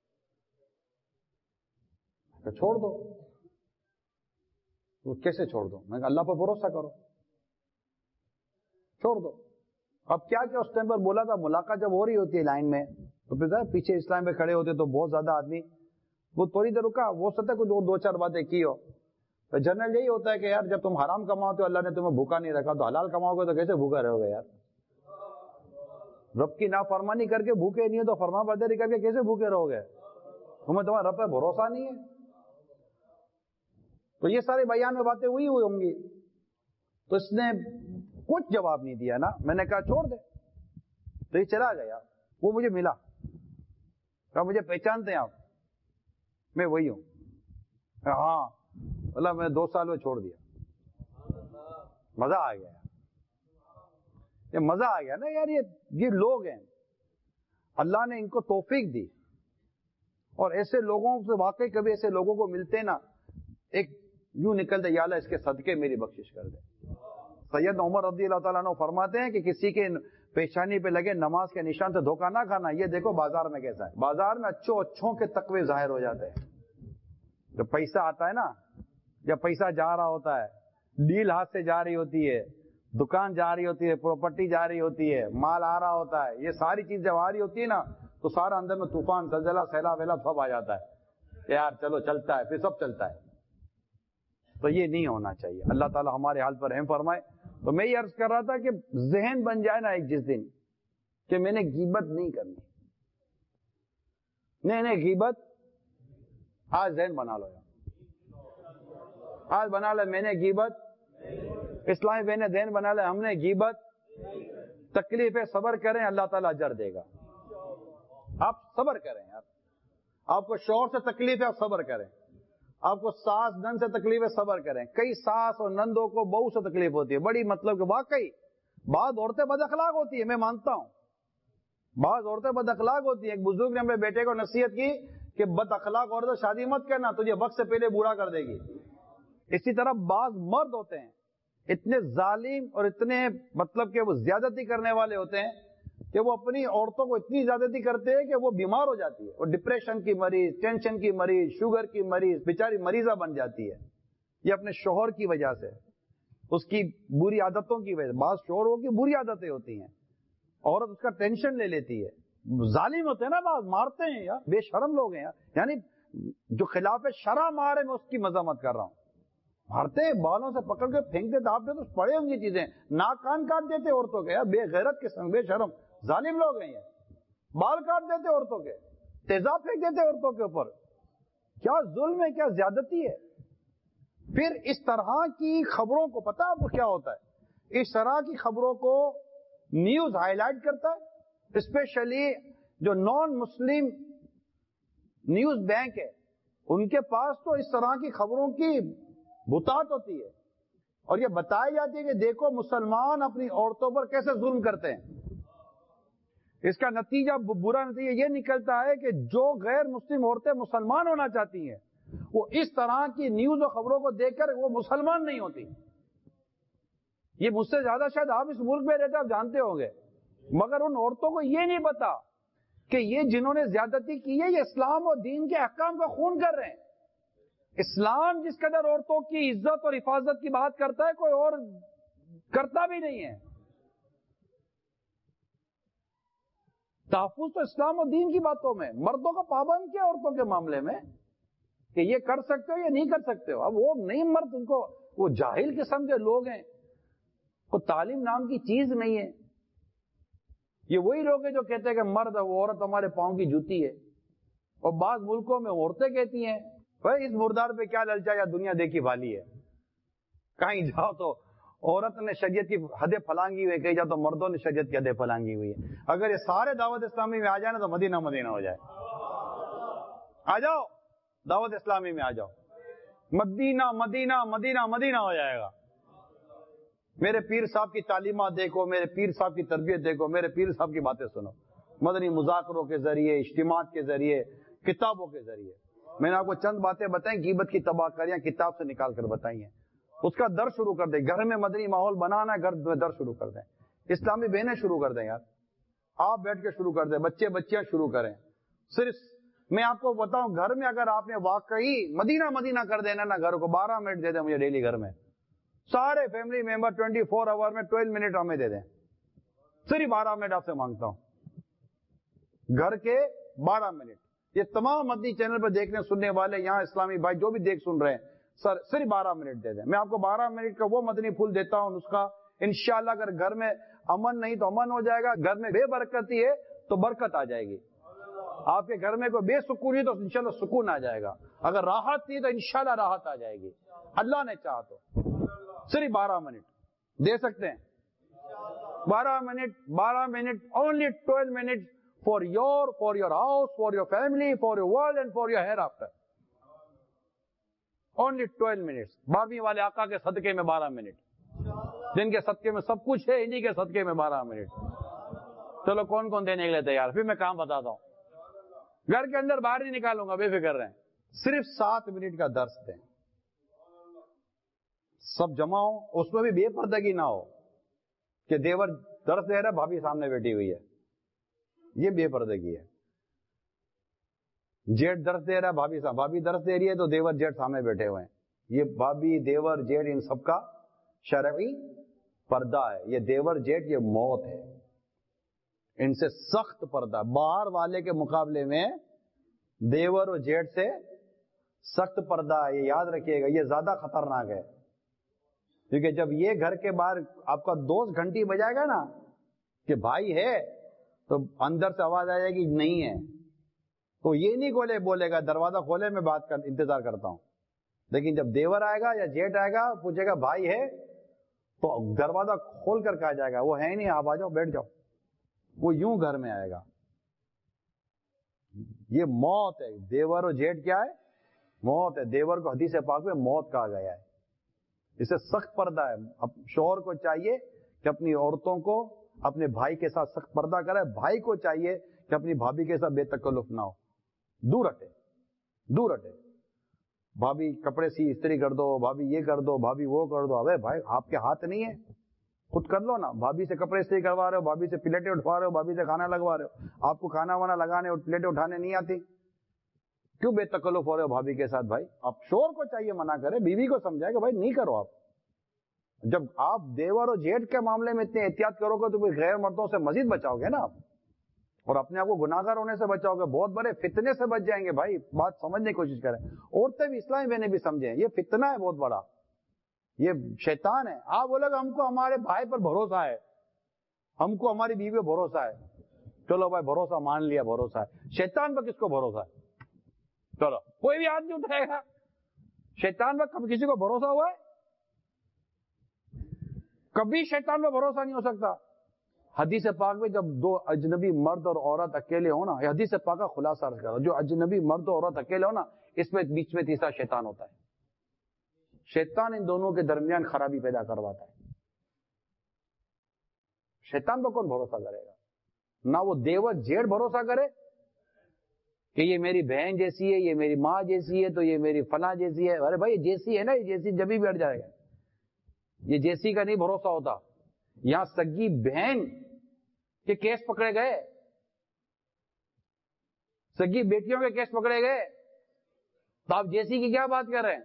کہ چھوڑ دو. تو کیسے چھوڑ دو؟ میں کہا اللہ پر بھروسہ کرو, چھوڑ دو. اب کیا کیا اس ٹائم پر بولا تھا. ملاقات جب ہو رہی ہوتی ہے لائن میں, تو پھر پیچھے اسلام میں کھڑے ہوتے تو بہت زیادہ آدمی, وہ تھوڑی دیر رکا, وہ سکتا ہے کچھ دو چار باتیں کی ہو. تو جنرل یہی ہوتا ہے کہ یار جب تم حرام کماؤ تو اللہ نے تمہیں بھوکا نہیں رکھا, تو حلال کماؤ گے تو کیسے بھوکا رہو گے یار؟ رب کی نافرمانی کر کے بھوکے نہیں ہو تو فرما برداری کر کے کیسے بھوکے رہو گے؟ تمہیں تمہارا رب پہ بھروسہ نہیں ہے. تو یہ سارے بیان میں باتیں ہوئی ہوئی ہوں گی. تو اس نے کچھ جواب نہیں دیا نا. میں نے کہا چھوڑ دے. تو یہ چلا گیا. وہ مجھے ملا, کہا مجھے پہچانتے ہیں آپ؟ میں وہی ہوں. ہاں اللہ, میں دو سال میں چھوڑ دیا. مزہ آ گیا, یہ مزہ آ گیا نا یار. یہ یہ لوگ ہیں, اللہ نے ان کو توفیق دی. اور ایسے لوگوں سے واقعی کبھی ایسے لوگوں کو ملتے نا, ایک یوں نکلتے, یا اللہ اس کے صدقے میری بخشش کر دے. سید عمر رضی اللہ تعالیٰ عنہ فرماتے ہیں کہ کسی کے پیشانی پہ لگے نماز کے نشان سے دھوکہ نہ کھانا. یہ دیکھو بازار میں کیسا ہے. بازار میں اچھوں اچھوں کے تقوی ظاہر ہو جاتے ہیں. جب پیسہ آتا ہے نا, جب پیسہ جا رہا ہوتا ہے, ڈیل ہاتھ سے جا رہی ہوتی ہے, دکان جا رہی ہوتی ہے, پراپرٹی جا رہی ہوتی ہے, مال آ رہا ہوتا ہے, یہ ساری چیز جب آ رہی ہوتی ہے نا, تو سارا اندر میں طوفان, زلزلہ, سیلاب ویلاب سب آ جاتا ہے. یار چلو چلتا ہے, پھر سب چلتا ہے. تو یہ نہیں ہونا چاہیے. اللہ تعالی ہمارے حال پر رحم فرمائے. تو میں یہ عرض کر رہا تھا کہ ذہن بن جائے نا ایک جس دن کہ میں نے غیبت نہیں کرنی. نہیں نہیں غیبت, آج ذہن بنا لو یار, آج بنا لے میں نے غیبت. اسلامی بہنیں ذہن بنا لے ہم نے غیبت. تکلیفیں صبر کریں, اللہ تعالیٰ اجر دے گا. آپ صبر کریں یار. آپ کو شوہر سے تکلیف ہے, آپ صبر کریں. آپ کو ساس نند سے تکلیف ہے, صبر کریں. کئی ساس اور نندوں کو بہو سے تکلیف ہوتی ہے بڑی, مطلب کہ واقعی بعض عورتیں بد اخلاق ہوتی ہے, میں مانتا ہوں بعض عورتیں بد اخلاق ہوتی ہیں. ایک بزرگ نے اپنے بیٹے کو نصیحت کی کہ بد اخلاق عورت سے شادی مت کرنا, تجھے وقت سے پہلے بوڑھا کر دے گی. اسی طرح بعض مرد ہوتے ہیں اتنے ظالم اور اتنے مطلب کہ وہ زیادتی کرنے والے ہوتے ہیں, کہ وہ اپنی عورتوں کو اتنی زیادتی کرتے ہیں کہ وہ بیمار ہو جاتی ہے, وہ ڈپریشن کی مریض, ٹینشن کی مریض, شوگر کی مریض, بیچاری مریضہ بن جاتی ہے. یہ اپنے شوہر کی وجہ سے, اس کی بری عادتوں کی وجہ سے. بعض شوہروں کی بری عادتیں ہوتی ہیں, عورت اس کا ٹینشن لے لیتی ہے. ظالم ہوتے ہیں نا بعض, مارتے ہیں یار, بے شرم لوگ ہیں یار. یعنی جو خلاف شرع مارے, میں اس کی مذمت کر رہا ہوں. مارتے ہیں, بالوں سے پکڑ کے پھینکتے, دھاپتے, تو پڑے ہوں گی چیزیں. ناک کان کاٹ دیتے عورتوں کے, یار بے غیرت قسم, بے شرم ظالم لوگ ہیں یہ. بال کاٹ دیتے عورتوں کے, تیزاب پھینک دیتے عورتوں کے اوپر. کیا ظلم ہے, کیا زیادتی ہے. پھر اس طرح کی خبروں کو, پتا آپ کو کیا ہوتا ہے, اس طرح کی خبروں کو نیوز ہائی لائٹ کرتا ہے. اسپیشلی جو نان مسلم نیوز بینک ہے, ان کے پاس تو اس طرح کی خبروں کی بتات ہوتی ہے, اور یہ بتائی جاتی ہے کہ دیکھو مسلمان اپنی عورتوں پر کیسے ظلم کرتے ہیں. اس کا نتیجہ, برا نتیجہ یہ نکلتا ہے کہ جو غیر مسلم عورتیں مسلمان ہونا چاہتی ہیں, وہ اس طرح کی نیوز و خبروں کو دیکھ کر وہ مسلمان نہیں ہوتی. یہ مجھ سے زیادہ شاید آپ اس ملک میں رہتے آپ جانتے ہوں گے, مگر ان عورتوں کو یہ نہیں پتا کہ یہ جنہوں نے زیادتی کی ہے, یہ اسلام اور دین کے احکام کا خون کر رہے ہیں. اسلام جس قدر عورتوں کی عزت اور حفاظت کی بات کرتا ہے, کوئی اور کرتا بھی نہیں ہے. تحفظ تو اسلام اور دین کی باتوں میں, مردوں کا پابند کیا عورتوں کے معاملے میں کہ یہ کر سکتے ہو یا نہیں کر سکتے ہو. اب وہ نہیں مرد, ان کو وہ جاہل قسم کے لوگ ہیں, کو تعلیم نام کی چیز نہیں ہے. یہ وہی لوگ ہیں جو کہتے ہیں کہ مرد ہے, وہ عورت ہمارے پاؤں کی جوتی ہے. اور بعض ملکوں میں عورتیں کہتی ہیں بھائی اس مردار پہ کیا للچا, یا دنیا دیکھی بھالی ہے. کہیں جاؤ تو عورت نے شریعت کی حدیں پھلانگی ہوئی, کہیں جاؤ تو مردوں نے شریعت کی حدیں پھلانگی ہوئی ہے. اگر یہ سارے دعوت اسلامی میں آ جائے نا تو مدینہ مدینہ ہو جائے. آ جاؤ دعوت اسلامی میں, آ جاؤ, مدینہ مدینہ مدینہ مدینہ ہو جائے گا. میرے پیر صاحب کی تعلیمات دیکھو, میرے پیر صاحب کی تربیت دیکھو, میرے پیر صاحب کی باتیں سنو, مدنی مذاکروں کے ذریعے, اجتماعات کے ذریعے, کتابوں کے ذریعے. میں نے آپ کو چند باتیں بتائیں, غیبت کی تباہ کاریاں کتاب سے نکال کر بتائی ہیں. اس کا در شروع کر دیں, گھر میں مدنی ماحول بنانا ہے, گھر میں در شروع کر دیں. اسلامی بہنیں شروع کر دیں یار, آپ بیٹھ کے شروع کر دیں, بچے بچیاں شروع کریں. صرف میں آپ کو بتاؤں, گھر میں اگر آپ نے واقعی مدینہ مدینہ کر دینا نا, گھر کو بارہ منٹ دے دیں مجھے ڈیلی, گھر میں سارے family member twenty four hour میں ٹویلو منٹ ہمیں دے دیں. صرف بارہ منٹ آپ سے مانگتا ہوں, گھر کے بارہ منٹ. یہ تمام مدنی چینل پر دیکھنے سننے والے یہاں اسلامی بھائی جو بھی دیکھ سن رہے ہیں, سر صرف بارہ منٹ دے دیں. میں آپ کو بارہ منٹ کا وہ مدنی پھول دیتا ہوں نسخہ, انشاءاللہ اگر گھر میں امن نہیں تو امن ہو جائے گا, گھر میں بے برکتی ہے تو برکت آ جائے گی. آپ کے گھر میں کوئی بے سکونی تو انشاءاللہ سکون آ جائے گا, اگر راحت تھی تو انشاءاللہ راحت آ جائے گی, اللہ نے چاہا تو. صرف بارہ منٹ دے سکتے ہیں, بارہ منٹ بارہ minute only twelve minute for your for your house, for your family, for your world and for your ہیئر آفٹر. اونلی ٹویلو منٹس, بارہویں والے آقا کے صدقے میں بارہ منٹ, جن کے صدقے میں سب کچھ ہے, انہی کے صدقے میں بارہ منٹ. چلو کون کون دینے کے لیے تیار, پھر میں کام بتاتا ہوں. گھر کے اندر باہر نہیں نکالوں گا, بے فکر رہیں. صرف سات منٹ کا درس دیں, سب جمع ہو, اس میں بھی بے پردگی نہ ہو کہ دیور درس دے رہا, بھابھی سامنے بیٹھی ہوئی ہے, یہ بے پردگی ہے. جیٹ درس دے رہا, بھابھی صاحب بھابھی درس دے رہی ہے تو دیور جیٹ سامنے بیٹھے ہوئے ہیں. یہ بھابھی دیور جیٹ ان سب کا شرعی پردہ ہے. یہ دیور جیٹ یہ موت ہے, ان سے سخت پردہ. باہر والے کے مقابلے میں دیور اور جیٹ سے سخت پردہ ہے, یہ یاد رکھیے گا, یہ زیادہ خطرناک ہے. کیونکہ جب یہ گھر کے باہر آپ کا دوست گھنٹی بجائے گا نا کہ بھائی ہے, تو اندر سے آواز آئے گی نہیں ہے, تو یہ نہیں کھولے بولے گا دروازہ کھولے میں بات کر انتظار کرتا ہوں. لیکن جب دیور آئے گا یا جیٹ آئے گا, پوچھے گا بھائی ہے, تو دروازہ کھول کر کہا جائے گا وہ ہے نہیں, آپ آ جاؤ بیٹھ جاؤ. وہ یوں گھر میں آئے گا. یہ موت ہے. دیور اور جیٹ کیا ہے؟ موت ہے. دیور کو حدیث پاک میں موت کہا گیا ہے. اسے سخت پردہ ہے. اب شوہر کو چاہیے کہ اپنی عورتوں کو اپنے بھائی کے ساتھ سخت پردہ کرے, بھائی کو چاہیے کہ اپنی بھابھی کے ساتھ بے تکلف نہ ہو, دور ہٹے دور ہٹے. بھابھی کپڑے سی استری کر دو, بھابھی یہ کر دو, بھابھی وہ کر دو. ابے بھائی آپ کے ہاتھ نہیں ہے, خود کر لو نا. بھابھی سے کپڑے استری کروا رہے ہو, بھابھی سے پلیٹیں اٹھوا رہے ہو, بھابھی سے کھانا لگوا رہے ہو, آپ کو کھانا وانا لگانے اور پلیٹیں اٹھانے نہیں آتی, کیوں بے تکلف ہو رہے ہو بھابھی کے ساتھ؟ بھائی آپ شور کو چاہیے منع کرے, بیوی کو سمجھائے کہ بھائی نہیں کرو. آپ جب آپ دیور اور جیٹھ کے معاملے میں اتنے احتیاط کرو گے تو غیر مردوں سے مزید بچاؤ گے نا آپ, اور اپنے آپ کو گناہگار ہونے سے بچاؤ گے, بہت بڑے فتنے سے بچ جائیں گے. بھائی بات سمجھنے کی کوشش کریں, عورتیں بھی اسلامی بہنیں بھی سمجھیں, یہ فتنہ ہے بہت بڑا, یہ شیطان ہے. آپ بولے گا ہم کو ہمارے بھائی پر بھروسہ ہے, ہم کو ہماری بیوی پر بھروسہ ہے, چلو بھائی بھروسہ مان لیا, بھروسہ ہے. شیطان پر کس کو بھروسہ ہے؟ چلو کوئی بھی ہاتھ نہیں اٹھائے گا. شیطان پر کبھی کسی کو بھروسہ ہوا ہے؟ کبھی شیطان پر بھروسہ نہیں ہو سکتا. حدیث پاک میں جب دو اجنبی مرد اور عورت اکیلے ہو نا, حدیث پاک کا خلاصہ کرو, جو اجنبی مرد اور عورت اکیلے ہو نا, اس میں بیچ میں تیسرا شیطان ہوتا ہے. شیطان ان دونوں کے درمیان خرابی پیدا کرواتا ہے. شیطان پر کون بھروسہ کرے گا؟ نہ وہ دیور جیڑ بھروسہ کرے کہ یہ میری بہن جیسی ہے, یہ میری ماں جیسی ہے, تو یہ میری فلاں جیسی ہے. ارے بھائی جیسی ہے نا, یہ جیسی جبھی بیٹھ جائے گا. یہ جیسی کا نہیں بھروسہ ہوتا. یہاں سگی بہن کے کیس پکڑے گئے, سگی بیٹیوں کے کیس پکڑے گئے, تو آپ جیسی کی کیا بات کر رہے ہیں؟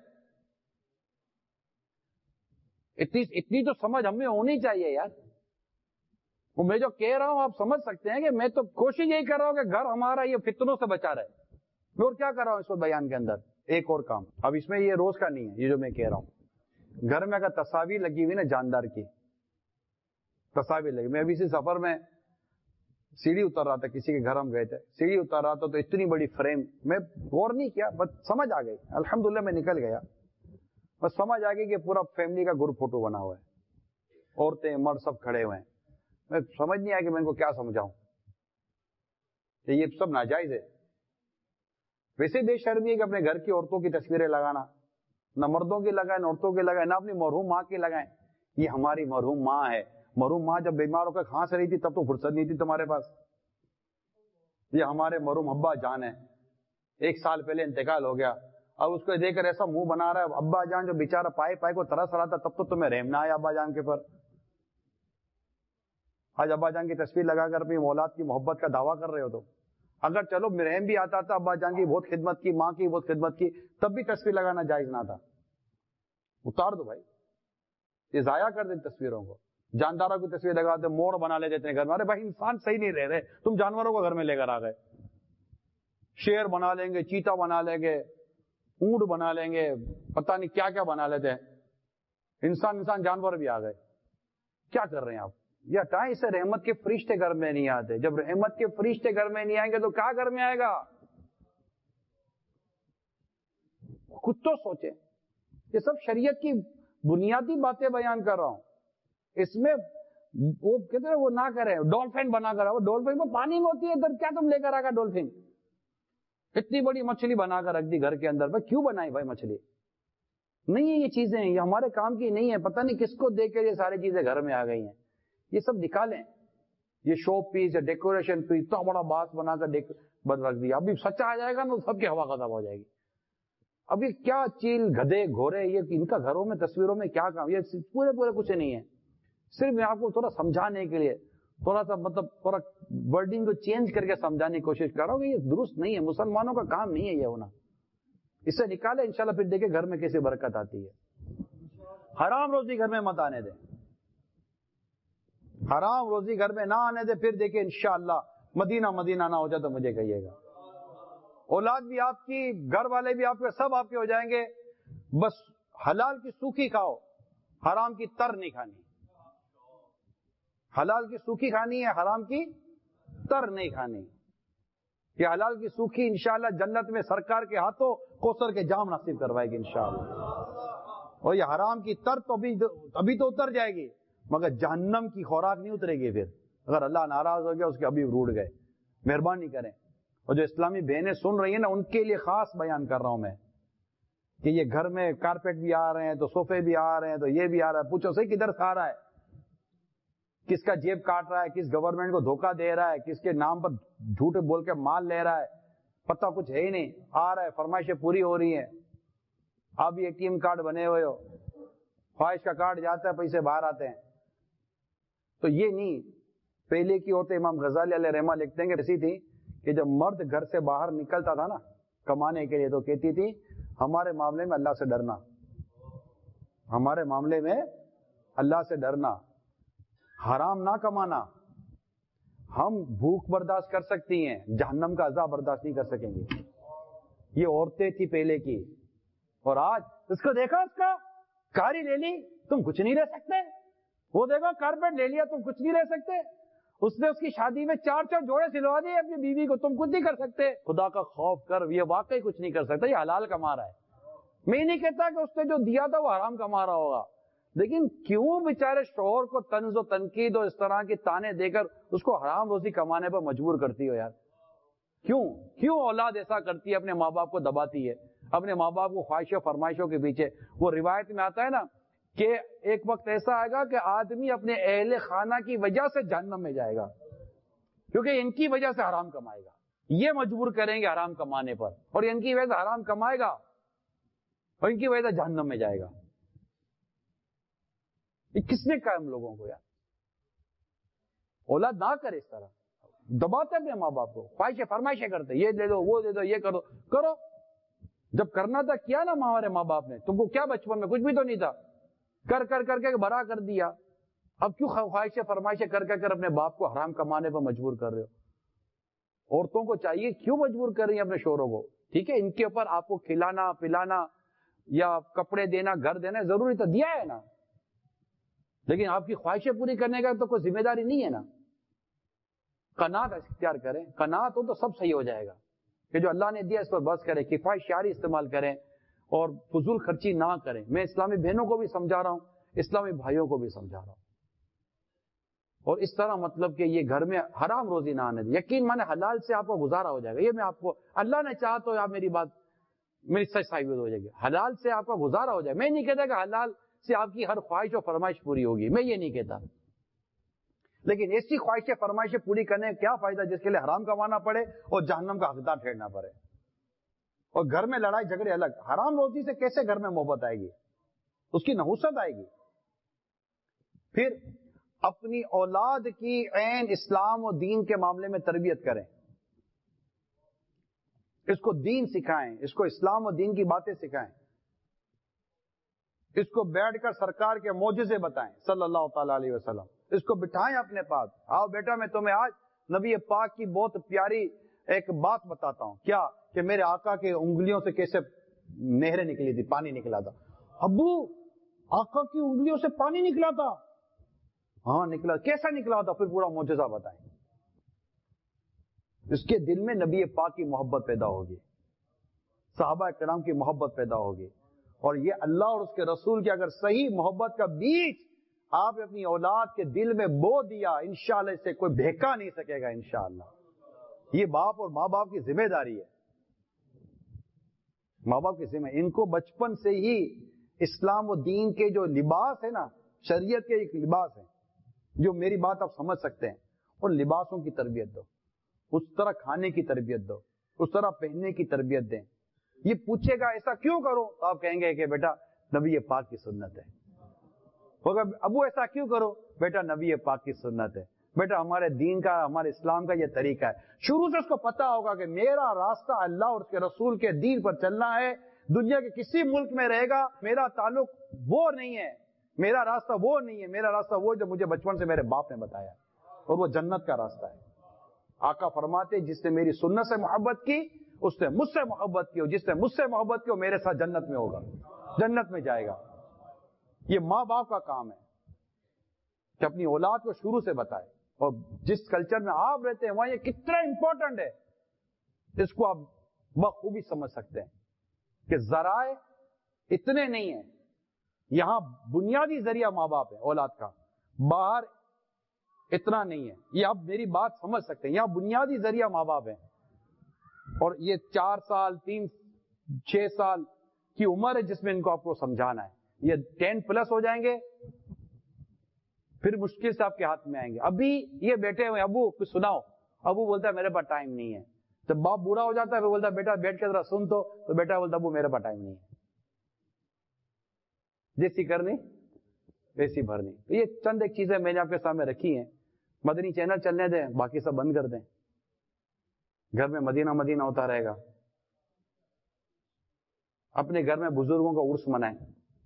اتنی اتنی تو سمجھ ہمیں ہونی چاہیے یار. وہ میں جو کہہ رہا ہوں آپ سمجھ سکتے ہیں کہ میں تو کوشش یہی کر رہا ہوں کہ گھر ہمارا یہ فتنوں سے بچا رہے. میں اور کیا کر رہا ہوں اس وقت بیان کے اندر؟ ایک اور کام. اب اس میں یہ روز کا نہیں ہے, یہ جو میں کہہ رہا ہوں. گھر میں اگر تصاویر لگی ہوئی نا جاندار کی تصاویر لگی, میں ابھی اسی سفر میں سیڑھی اتر رہا تھا, کسی کے گھر ہم گئے تھے, سیڑھی اتر رہا تھا تو اتنی بڑی فریم, میں غور نہیں کیا, بس سمجھ آ گئی. الحمدللہ میں نکل گیا, بس سمجھ آ گئی کہ پورا فیملی کا گروپ فوٹو بنا ہوا ہے, عورتیں مرد سب کھڑے ہوئے ہیں. میں سمجھ نہیں آیا کہ میں ان کو کیا سمجھاؤں کہ یہ سب ناجائز ہے. ویسے بے شرمی ہے کہ اپنے گھر کی عورتوں کی تصویریں لگانا, نہ مردوں کی لگائیں نہ عورتوں کی لگائیں, نہ اپنی مرحوم ماں کی لگائیں. یہ ہماری مرحوم ماں ہے. مرحوم ماں جب بیمار ہو کر کھانس رہی تھی تب تو فرصت نہیں تھی تمہارے پاس. یہ ہمارے مرحوم ابا جان ہے, ایک سال پہلے انتقال ہو گیا, اب اس کو دیکھ کر ایسا منہ بنا رہا ہے. ابا جان جو بیچارہ پائے پائے کو ترس رہا تھا تب تو تمہیں رحم نہ آیا ابا جان کے پر. آج ابا جان کی تصویر لگا کر اپنی اولاد کی محبت کا دعویٰ کر رہے ہو. تو اگر چلو رحم بھی آتا تھا, ابا جان کی بہت خدمت کی, ماں کی بہت خدمت کی, تب بھی تصویر لگانا جائز نہ تھا. اتار دو بھائی, یہ ضائع کر دیں تصویروں کو. جانداروں کی تصویر لگاتے, موڑ بنا لے دیتے ہیں گھر میں. ارے بھائی انسان صحیح نہیں رہ رہے, تم جانوروں کو گھر میں لے کر آ گئے. شیر بنا لیں گے, چیتا بنا لیں گے, اونٹ بنا لیں گے, پتہ نہیں کیا کیا بنا لیتے ہیں. انسان انسان جانور بھی آ گئے. کیا کر رہے ہیں آپ؟ یہ ہٹائیں اسے. رحمت کے فرشتے گھر میں نہیں آتے. جب رحمت کے فرشتے گھر میں نہیں آئیں گے تو کیا گھر میں آئے گا؟ خود تو سوچیں. یہ سب شریعت کی بنیادی باتیں بیان کر رہا ہوں. اس میں وہ کہتے ہیں وہ نہ کریں, ڈولفن بنا کر. وہ ڈولفن کو پانی میں ہوتی ہے ادھر, کیا تم لے کر آ گا ڈولفن؟ اتنی بڑی مچھلی بنا کر رکھ دی گھر کے اندر. بھائی کیوں بنائی بھائی مچھلی؟ نہیں ہے یہ چیزیں, یہ ہمارے کام کی نہیں ہے. پتہ نہیں کس کو دیکھ کر یہ ساری چیزیں گھر میں آ گئی ہیں. یہ سب نکالیں. یہ شو پیس یا ڈیکوریشن پیس اتنا بڑا باس بنا کر بند رکھ دیا. ابھی سچا آ جائے گا نا سب کی ہوا ختم ہو جائے گی. ابھی کیا چیل گدھے گھوڑے یہ ان کا گھروں میں تصویروں میں کیا کام؟ یہ پورے پورے کچھ نہیں ہے. صرف میں آپ کو تھوڑا سمجھانے کے لیے تھوڑا سا مطلب تھوڑا ورڈنگ کو چینج کر کے سمجھانے کی کوشش کر رہا ہوں کہ یہ درست نہیں ہے. مسلمانوں کا کام نہیں ہے یہ ہونا. اس سے نکالے انشاءاللہ, پھر دیکھیں گھر میں کیسے برکت آتی ہے. حرام روزی گھر میں مت آنے دیں. حرام روزی گھر میں نہ آنے دیں. پھر دیکھیں انشاءاللہ مدینہ مدینہ نہ ہو جائے تو مجھے کہیے گا. اولاد بھی آپ کی, گھر والے بھی آپ کے, سب آپ کے ہو جائیں گے. بس حلال کی سوکھی کھاؤ, حرام کی تر نہیں کھانی. حلال کی سوکھی کھانی ہے, حرام کی تر نہیں کھانی. یہ حلال کی سوکھی انشاءاللہ جنت میں سرکار کے ہاتھوں کوثر کے جام نصیب کروائے گی انشاءاللہ. اور یہ حرام کی تر تو ابھی ابھی تو اتر جائے گی, مگر جہنم کی خوراک نہیں اترے گی. پھر اگر اللہ ناراض ہو گیا اس کے ابھی روٹ گئے. مہربانی کریں. اور جو اسلامی بہنیں سن رہی ہیں نا, ان کے لیے خاص بیان کر رہا ہوں میں کہ یہ گھر میں کارپیٹ بھی آ رہے ہیں تو صوفے بھی آ رہے ہیں تو یہ بھی آ رہا ہے. پوچھو صحیح کدھر سے آ رہا ہے, کس کا جیب کاٹ رہا ہے, کس گورنمنٹ کو دھوکہ دے رہا ہے, کس کے نام پر جھوٹ بول کے مال لے رہا ہے, پتہ کچھ ہے ہی نہیں. آ رہا ہے, فرمائشیں پوری ہو رہی ہیں. آپ بھی اے ٹی ایم کارڈ بنے ہوئے ہو, خواہش کا کارڈ جاتا ہے, پیسے باہر آتے ہیں. تو یہ نہیں. پہلے کی عورتیں امام غزالی علیہ رحمہ لکھتے ہیں کہ ایسی تھی کہ جب مرد گھر سے باہر نکلتا تھا نا کمانے کے لیے تو کہتی تھی ہمارے معاملے میں اللہ سے ڈرنا, ہمارے معاملے میں اللہ سے ڈرنا, حرام نہ کمانا. ہم بھوک برداشت کر سکتی ہیں, جہنم کا عذاب برداشت نہیں کر سکیں گے. یہ عورتیں تھی پہلے کی. اور آج اس کو دیکھا, اس کا کاری لے لی, تم کچھ نہیں رہ سکتے. وہ دیکھو کارپیٹ لے لیا, تم کچھ نہیں رہ سکتے. اس نے اس کی شادی میں چار چار جوڑے سلوا دیے اپنی بیوی کو, تم کچھ نہیں کر سکتے. خدا کا خوف کر, یہ واقعی کچھ نہیں کر سکتا, یہ حلال کما رہا ہے. میں نہیں کہتا کہ اس نے جو دیا تھا وہ حرام کما رہا ہوگا, لیکن کیوں بیچارے شوہر کو طنز و تنقید اور اس طرح کی تانے دے کر اس کو حرام روزی کمانے پر مجبور کرتی ہو یار؟ کیوں کیوں اولاد ایسا کرتی ہے, اپنے ماں باپ کو دباتی ہے, اپنے ماں باپ کو خواہشوں فرمائشوں کے پیچھے. وہ روایت میں آتا ہے نا کہ ایک وقت ایسا آئے گا کہ آدمی اپنے اہل خانہ کی وجہ سے جہنم میں جائے گا, کیونکہ ان کی وجہ سے حرام کمائے گا. یہ مجبور کریں گے حرام کمانے پر, اور ان کی وجہ سے حرام کمائے گا اور ان کی وجہ سے جہنم میں جائے گا. یہ کس نے کہا ہم لوگوں کو یار؟ اولاد نہ کرے اس طرح, دباتے اپنے ماں باپ کو, خواہشیں فرمائشیں کرتے, یہ دے دو وہ دے دو یہ کرو کرو. جب کرنا تھا کیا نا ہمارے ماں باپ نے, تم کو کیا بچپن میں کچھ بھی تو نہیں تھا, کر کر کر کے بڑا کر دیا. اب کیوں خواہشیں فرمائشیں کر کر اپنے باپ کو حرام کمانے پر مجبور کر رہے ہو؟ عورتوں کو چاہیے, کیوں مجبور کر رہی ہیں اپنے شوہروں کو؟ ٹھیک ہے ان کے اوپر آپ کو کھلانا پلانا یا کپڑے دینا گھر دینا ضروری تو دیا ہے نا, لیکن آپ کی خواہشیں پوری کرنے کا تو کوئی ذمہ داری نہیں ہے نا. قناعت اختیار کریں, قناعت ہو تو سب صحیح ہو جائے گا کہ جو اللہ نے دیا اس پر بس کریں, کفایت شعاری استعمال کریں اور فضول خرچی نہ کریں. میں اسلامی بہنوں کو بھی سمجھا رہا ہوں, اسلامی بھائیوں کو بھی سمجھا رہا ہوں. اور اس طرح مطلب کہ یہ گھر میں حرام روزی نہ آنے دیں. یقین مانے حلال سے آپ کو گزارا ہو جائے گا. یہ میں آپ کو, اللہ نے چاہا تو آپ میری بات میری سچ ثابت ہو جائے گی, حلال سے آپ کا گزارا ہو جائے. میں نہیں کہتا کہ حلال سے آپ کی ہر خواہش و فرمائش پوری ہوگی, میں یہ نہیں کہتا, لیکن ایسی خواہشیں فرمائشیں پوری کرنے کا کیا فائدہ جس کے لیے حرام کمانا پڑے اور جہنم کا حقدار ٹھہرنا پڑے, اور گھر میں لڑائی جھگڑے الگ. حرام روزی سے کیسے گھر میں محبت آئے گی, اس کی نحوست آئے گی. پھر اپنی اولاد کی عین اسلام و دین کے معاملے میں تربیت کریں, اس کو دین سکھائیں, اس کو اسلام و دین کی باتیں سکھائیں, اس کو بیٹھ کر سرکار کے معجزے بتائیں صلی اللہ تعالی علیہ وسلم. اس کو بٹھائیں اپنے پاس, آؤ بیٹا میں تمہیں آج نبی پاک کی بہت پیاری ایک بات بتاتا ہوں. کیا کہ میرے آقا کے انگلیوں سے کیسے نہریں نکلی تھی, پانی نکلا تھا. ابو آقا کی انگلیوں سے پانی نکلا تھا؟ ہاں نکلا. کیسا نکلا تھا؟ پھر پورا معجزہ بتائیں. اس کے دل میں نبی پاک کی محبت پیدا ہوگی, صحابہ کرام کی محبت پیدا ہوگی, اور یہ اللہ اور اس کے رسول کی اگر صحیح محبت کا بیج آپ اپنی اولاد کے دل میں بو دیا, انشاءاللہ اس سے کوئی بہکا نہیں سکے گا انشاءاللہ. یہ باپ اور ماں باپ کی ذمہ داری ہے, ماں باپ کی ذمہ. ان کو بچپن سے ہی اسلام و دین کے جو لباس ہے نا, شریعت کے ایک لباس ہے جو میری بات آپ سمجھ سکتے ہیں, ان لباسوں کی تربیت دو, اس طرح کھانے کی تربیت دو, اس طرح پہننے کی تربیت دیں. یہ پوچھے گا ایسا کیوں کرو, تو آپ کہیں گے کہ بیٹا نبی پاک کی سنت ہے. ہوگا ابو ایسا کیوں کرو, بیٹا نبی پاک کی سنت ہے, بیٹا ہمارے دین کا ہمارے اسلام کا یہ طریقہ ہے. شروع سے اس کو پتا ہوگا کہ میرا راستہ اللہ اور اس کے رسول کے دین پر چلنا ہے, دنیا کے کسی ملک میں رہے گا, میرا تعلق وہ نہیں ہے, میرا راستہ وہ نہیں ہے, میرا راستہ وہ جو مجھے بچپن سے میرے باپ نے بتایا, اور وہ جنت کا راستہ ہے. آقا فرماتے جس نے میری سنت سے محبت کی اس نے مجھ سے محبت کی, اور جس نے مجھ سے محبت کی وہ میرے ساتھ جنت میں ہوگا, جنت میں جائے گا. یہ ماں باپ کا کام ہے کہ اپنی اولاد کو شروع سے بتائے, اور جس کلچر میں آپ رہتے ہیں وہاں یہ کتنا امپورٹنٹ ہے اس کو آپ بخوبی سمجھ سکتے ہیں کہ ذرائع اتنے نہیں ہیں. یہاں بنیادی ذریعہ ماں باپ ہے اولاد کا, باہر اتنا نہیں ہے. یہ آپ میری بات سمجھ سکتے ہیں, یہاں بنیادی ذریعہ ماں باپ ہے, اور یہ چار سال تین چھ سال کی عمر ہے جس میں ان کو آپ کو سمجھانا ہے. یہ ٹین پلس ہو جائیں گے پھر مشکل سے آپ کے ہاتھ میں آئیں گے. ابھی یہ بیٹھے ہوئے, ابو کچھ سناؤ, ابو بولتا ہے میرے پاس ٹائم نہیں ہے. جب باپ بوڑھا ہو جاتا ہے پھر بولتا ہے بیٹا بیٹھ کے ذرا سن تو, تو بیٹا بولتا ابو میرے پاس ٹائم نہیں ہے. جیسی کرنی ویسی بھرنی. تو یہ چند ایک چیزیں میں نے آپ کے سامنے رکھی ہیں. مدنی چینل چلنے دیں, باقی سب بند کر دیں. گھر میں مدینہ مدینہ ہوتا رہے گا. اپنے گھر میں بزرگوں کا عرس منائیں.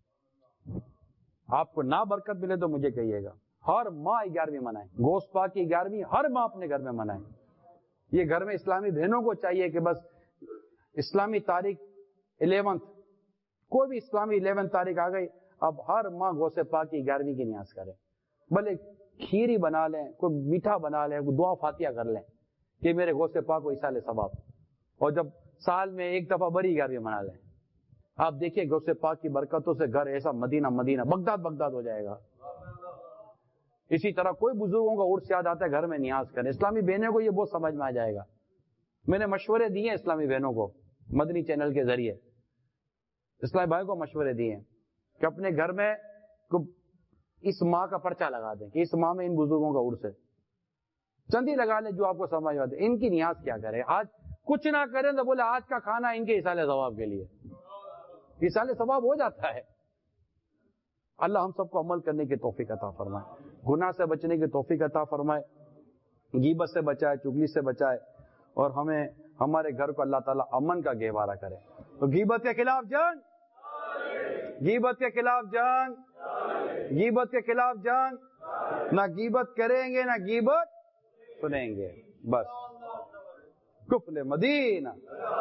آپ کو نہ برکت ملے تو مجھے کہیے گا. ہر ماہ گیارہویں منائیں, گوشت پاک کی گیارہویں ہر ماہ اپنے گھر میں منائیں. یہ گھر میں اسلامی بہنوں کو چاہیے کہ بس اسلامی تاریخ الیونتھ, کوئی بھی اسلامی الیونتھ تاریخ آ گئی, اب ہر ماہ گوشت پاک کی گیارہویں کی نیاز کریں. بھلے کھیری بنا لیں, کوئی میٹھا بنا لیں, کوئی دعا فاتحہ کر لیں کہ میرے گوشت پاک کو ایسال ثواب. اور جب سال میں ایک دفعہ بڑی گیارہویں منا لیں, آپ دیکھیے گوشت پاک کی برکتوں سے گھر ایسا مدینہ مدینہ بغداد بغداد ہو جائے گا. اسی طرح کوئی بزرگوں کا عرس یاد آتا ہے, گھر میں نیاز کریں. اسلامی بہنوں کو یہ بہت سمجھ میں آ جائے گا. میں نے مشورے دیے اسلامی بہنوں کو مدنی چینل کے ذریعے, اسلامی بھائی کو مشورے دیے کہ اپنے گھر میں اس ماہ کا پرچہ لگا دیں کہ اس ماہ میں ان بزرگوں کا عرس ہے. چندی لگا لیں جو آپ کو سمجھ آتے. ان کی نیاز کیا کرے, آج کچھ نہ کریں تو بولے آج کا کھانا ان کے ایصال ثواب کے لیے. ایصال ثواب ہو جاتا ہے. اللہ ہم سب کو عمل کرنے کی توفیق عطا فرمائے, گناہ سے بچنے کی توفیق عطا فرمائے, غیبت سے بچائے, چغلی سے بچائے, اور ہمیں ہمارے گھر کو اللہ تعالیٰ امن کا گہوارہ کرے. تو غیبت کے خلاف جنگ, غیبت کے خلاف جنگ, غیبت کے خلاف جنگ. نہ غیبت کریں گے نہ غیبت سنیں گے. بس کفل مدینہ,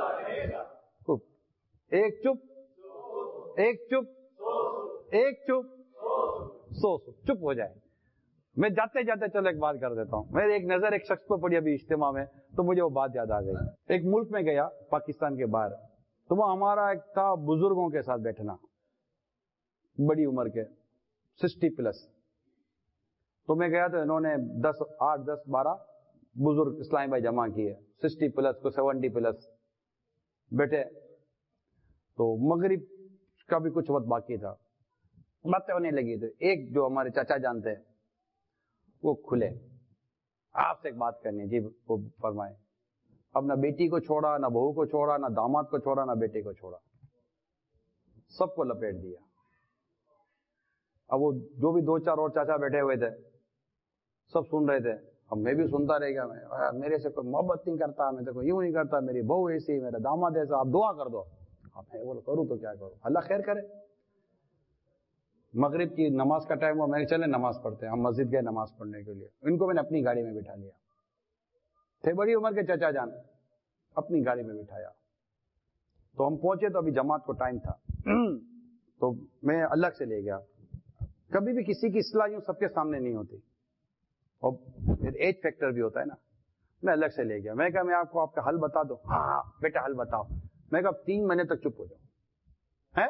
ایک چپ ایک چپ ایک چپ سو سو چپ ہو جائے. میں جاتے جاتے چلو ایک بات کر دیتا ہوں. میں ایک نظر ایک شخص کو پڑی ابھی اجتماع میں, تو مجھے وہ بات یاد آ گئی. ایک ملک میں گیا پاکستان کے باہر, تو وہ ہمارا ایک تھا بزرگوں کے ساتھ بیٹھنا, بڑی عمر کے, سکسٹی پلس. تو میں گیا تو انہوں نے دس آٹھ دس بارہ بزرگ اسلامی بھائی جمع کیے, سکسٹی پلس کو سیونٹی پلس بیٹھے. تو مغرب کا بھی کچھ وقت باقی تھا, باتیں ہونے لگی. تھی ایک جو ہمارے چاچا جانتے ہیں وہ کھلے, آپ سے ایک بات کرنی ہے. جی وہ فرمائے. اب نہ بیٹی کو چھوڑا, نہ بہو کو چھوڑا, نہ داماد کو چھوڑا, نہ بیٹے کو چھوڑا, سب کو لپیٹ دیا. اب وہ جو بھی دو چار اور چاچا بیٹھے ہوئے تھے سب سن رہے تھے. اب میں بھی سنتا رہ گیا. میں میرے سے کوئی محبت نہیں کرتا, میں تو کوئی یوں نہیں کرتا, میری بہو ایسی, میرا داماد ایسا, آپ دعا کر دو. اب میں بولو کروں تو کیا کروں, اللہ خیر کرے. مغرب کی نماز کا ٹائم ہوا, میں نے چلے نماز پڑھتے ہیں. ہم مسجد گئے نماز پڑھنے کے لیے. ان کو میں نے اپنی گاڑی میں بٹھا لیا. تھے بڑی عمر کے چچا جان, اپنی گاڑی میں بٹھایا. تو ہم پہنچے تو ابھی جماعت کو ٹائم تھا, تو میں الگ سے لے گیا. کبھی بھی کسی کی اصلاح یوں سب کے سامنے نہیں ہوتی, اور پھر ایج فیکٹر بھی ہوتا ہے نا. میں الگ سے لے گیا. میں کہا میں آپ کو آپ کا حل بتا دوں. ہاں بیٹا حل بتاؤ. میں کہا تین مہینے تک چپ ہو جاؤ. ہے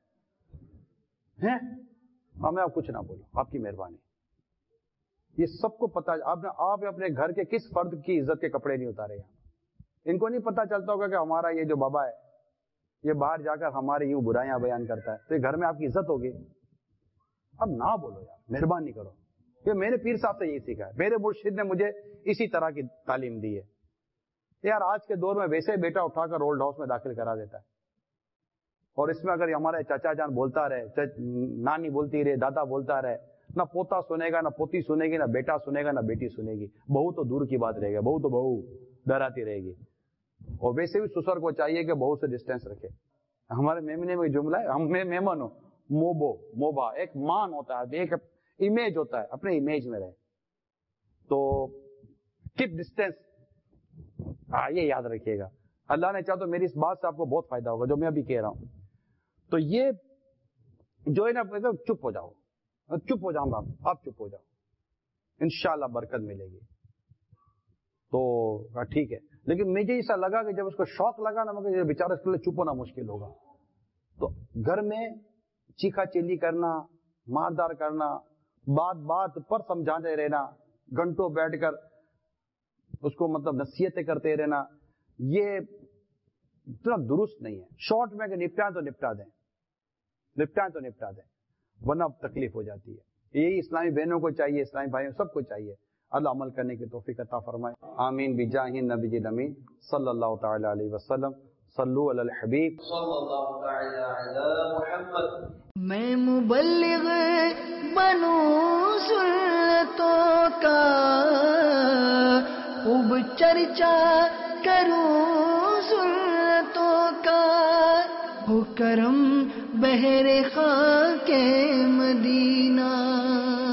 ہاں میں آپ کچھ نہ بولوں, آپ کی مہربانی. یہ سب کو پتا, آپ نے آپ اپنے گھر کے کس فرد کی عزت کے کپڑے نہیں اتارے یہاں. ان کو نہیں پتا چلتا ہوگا کہ ہمارا یہ جو بابا ہے یہ باہر جا کر ہماری یوں برائیاں بیان کرتا ہے, تو یہ گھر میں آپ کی عزت ہوگی. اب نہ بولو یار, مہربانی کرو. یہ میں نے پیر صاحب سے یہی سیکھا ہے, میرے مرشد نے مجھے اسی طرح کی تعلیم دی ہے. یار آج کے دور میں ویسے بیٹا اٹھا کر اولڈ ہاؤس میں داخل کرا دیتا ہے, اور اس میں اگر ہمارے چاچا جان بولتا رہے, نانی بولتی رہے, دادا بولتا رہے, نہ پوتا سنے گا, نہ پوتی سنے گی, نہ بیٹا سنے گا, نہ بیٹی سنے گی. بہو تو دور کی بات رہے گا, بہو تو بہو ڈراتی رہے گی. اور ویسے بھی سسر کو چاہیے کہ بہو سے ڈسٹینس رکھے. ہمارے میمنے میں جملہ ہے, ہم میں مہمان ہو, موبو موبا, ایک مان ہوتا ہے, ایک امیج ہوتا ہے, اپنے امیج میں رہے. تو کیپ ڈسٹینس, ہاں یہ یاد رکھیے گا. اللہ نے چاہا تو میری اس بات سے آپ کو بہت فائدہ ہوگا جو میں ابھی کہہ رہا ہوں. تو یہ جو ہے نا, چپ ہو جاؤ, چپ ہو جاؤں گا, آپ چپ ہو جاؤ, انشاءاللہ برکت ملے گی. تو ٹھیک ہے. لیکن مجھے ایسا لگا کہ جب اس کو شوق لگا نا, مگر یہ بیچارہ اس کے لیے چپ ہونا مشکل ہوگا. تو گھر میں چیخا چیلی کرنا, ماردار کرنا, بات بات پر سمجھاتے رہنا, گھنٹوں بیٹھ کر اس کو مطلب نصیحتیں کرتے رہنا, یہ اتنا درست نہیں ہے. شارٹ میں اگر نپٹائیں تو نپٹا دیں, نپٹائیں تو نپٹا دیں, ورنہ تکلیف ہو جاتی ہے. یہی اسلامی بہنوں کو چاہیے, اسلامی بھائیوں سب کو چاہیے. اللہ عمل کرنے کی توفیق عطا فرمائے. آمین بجاہ نبی الامین صلی اللہ تعالی علیہ وسلم. صلو علی الحبیب صلی اللہ تعالی علی محمد. میں مبلغ بنوں سنتوں کا، خوب چرچا کروں سنتوں کا، ہو کرم بہر خاک مدینہ.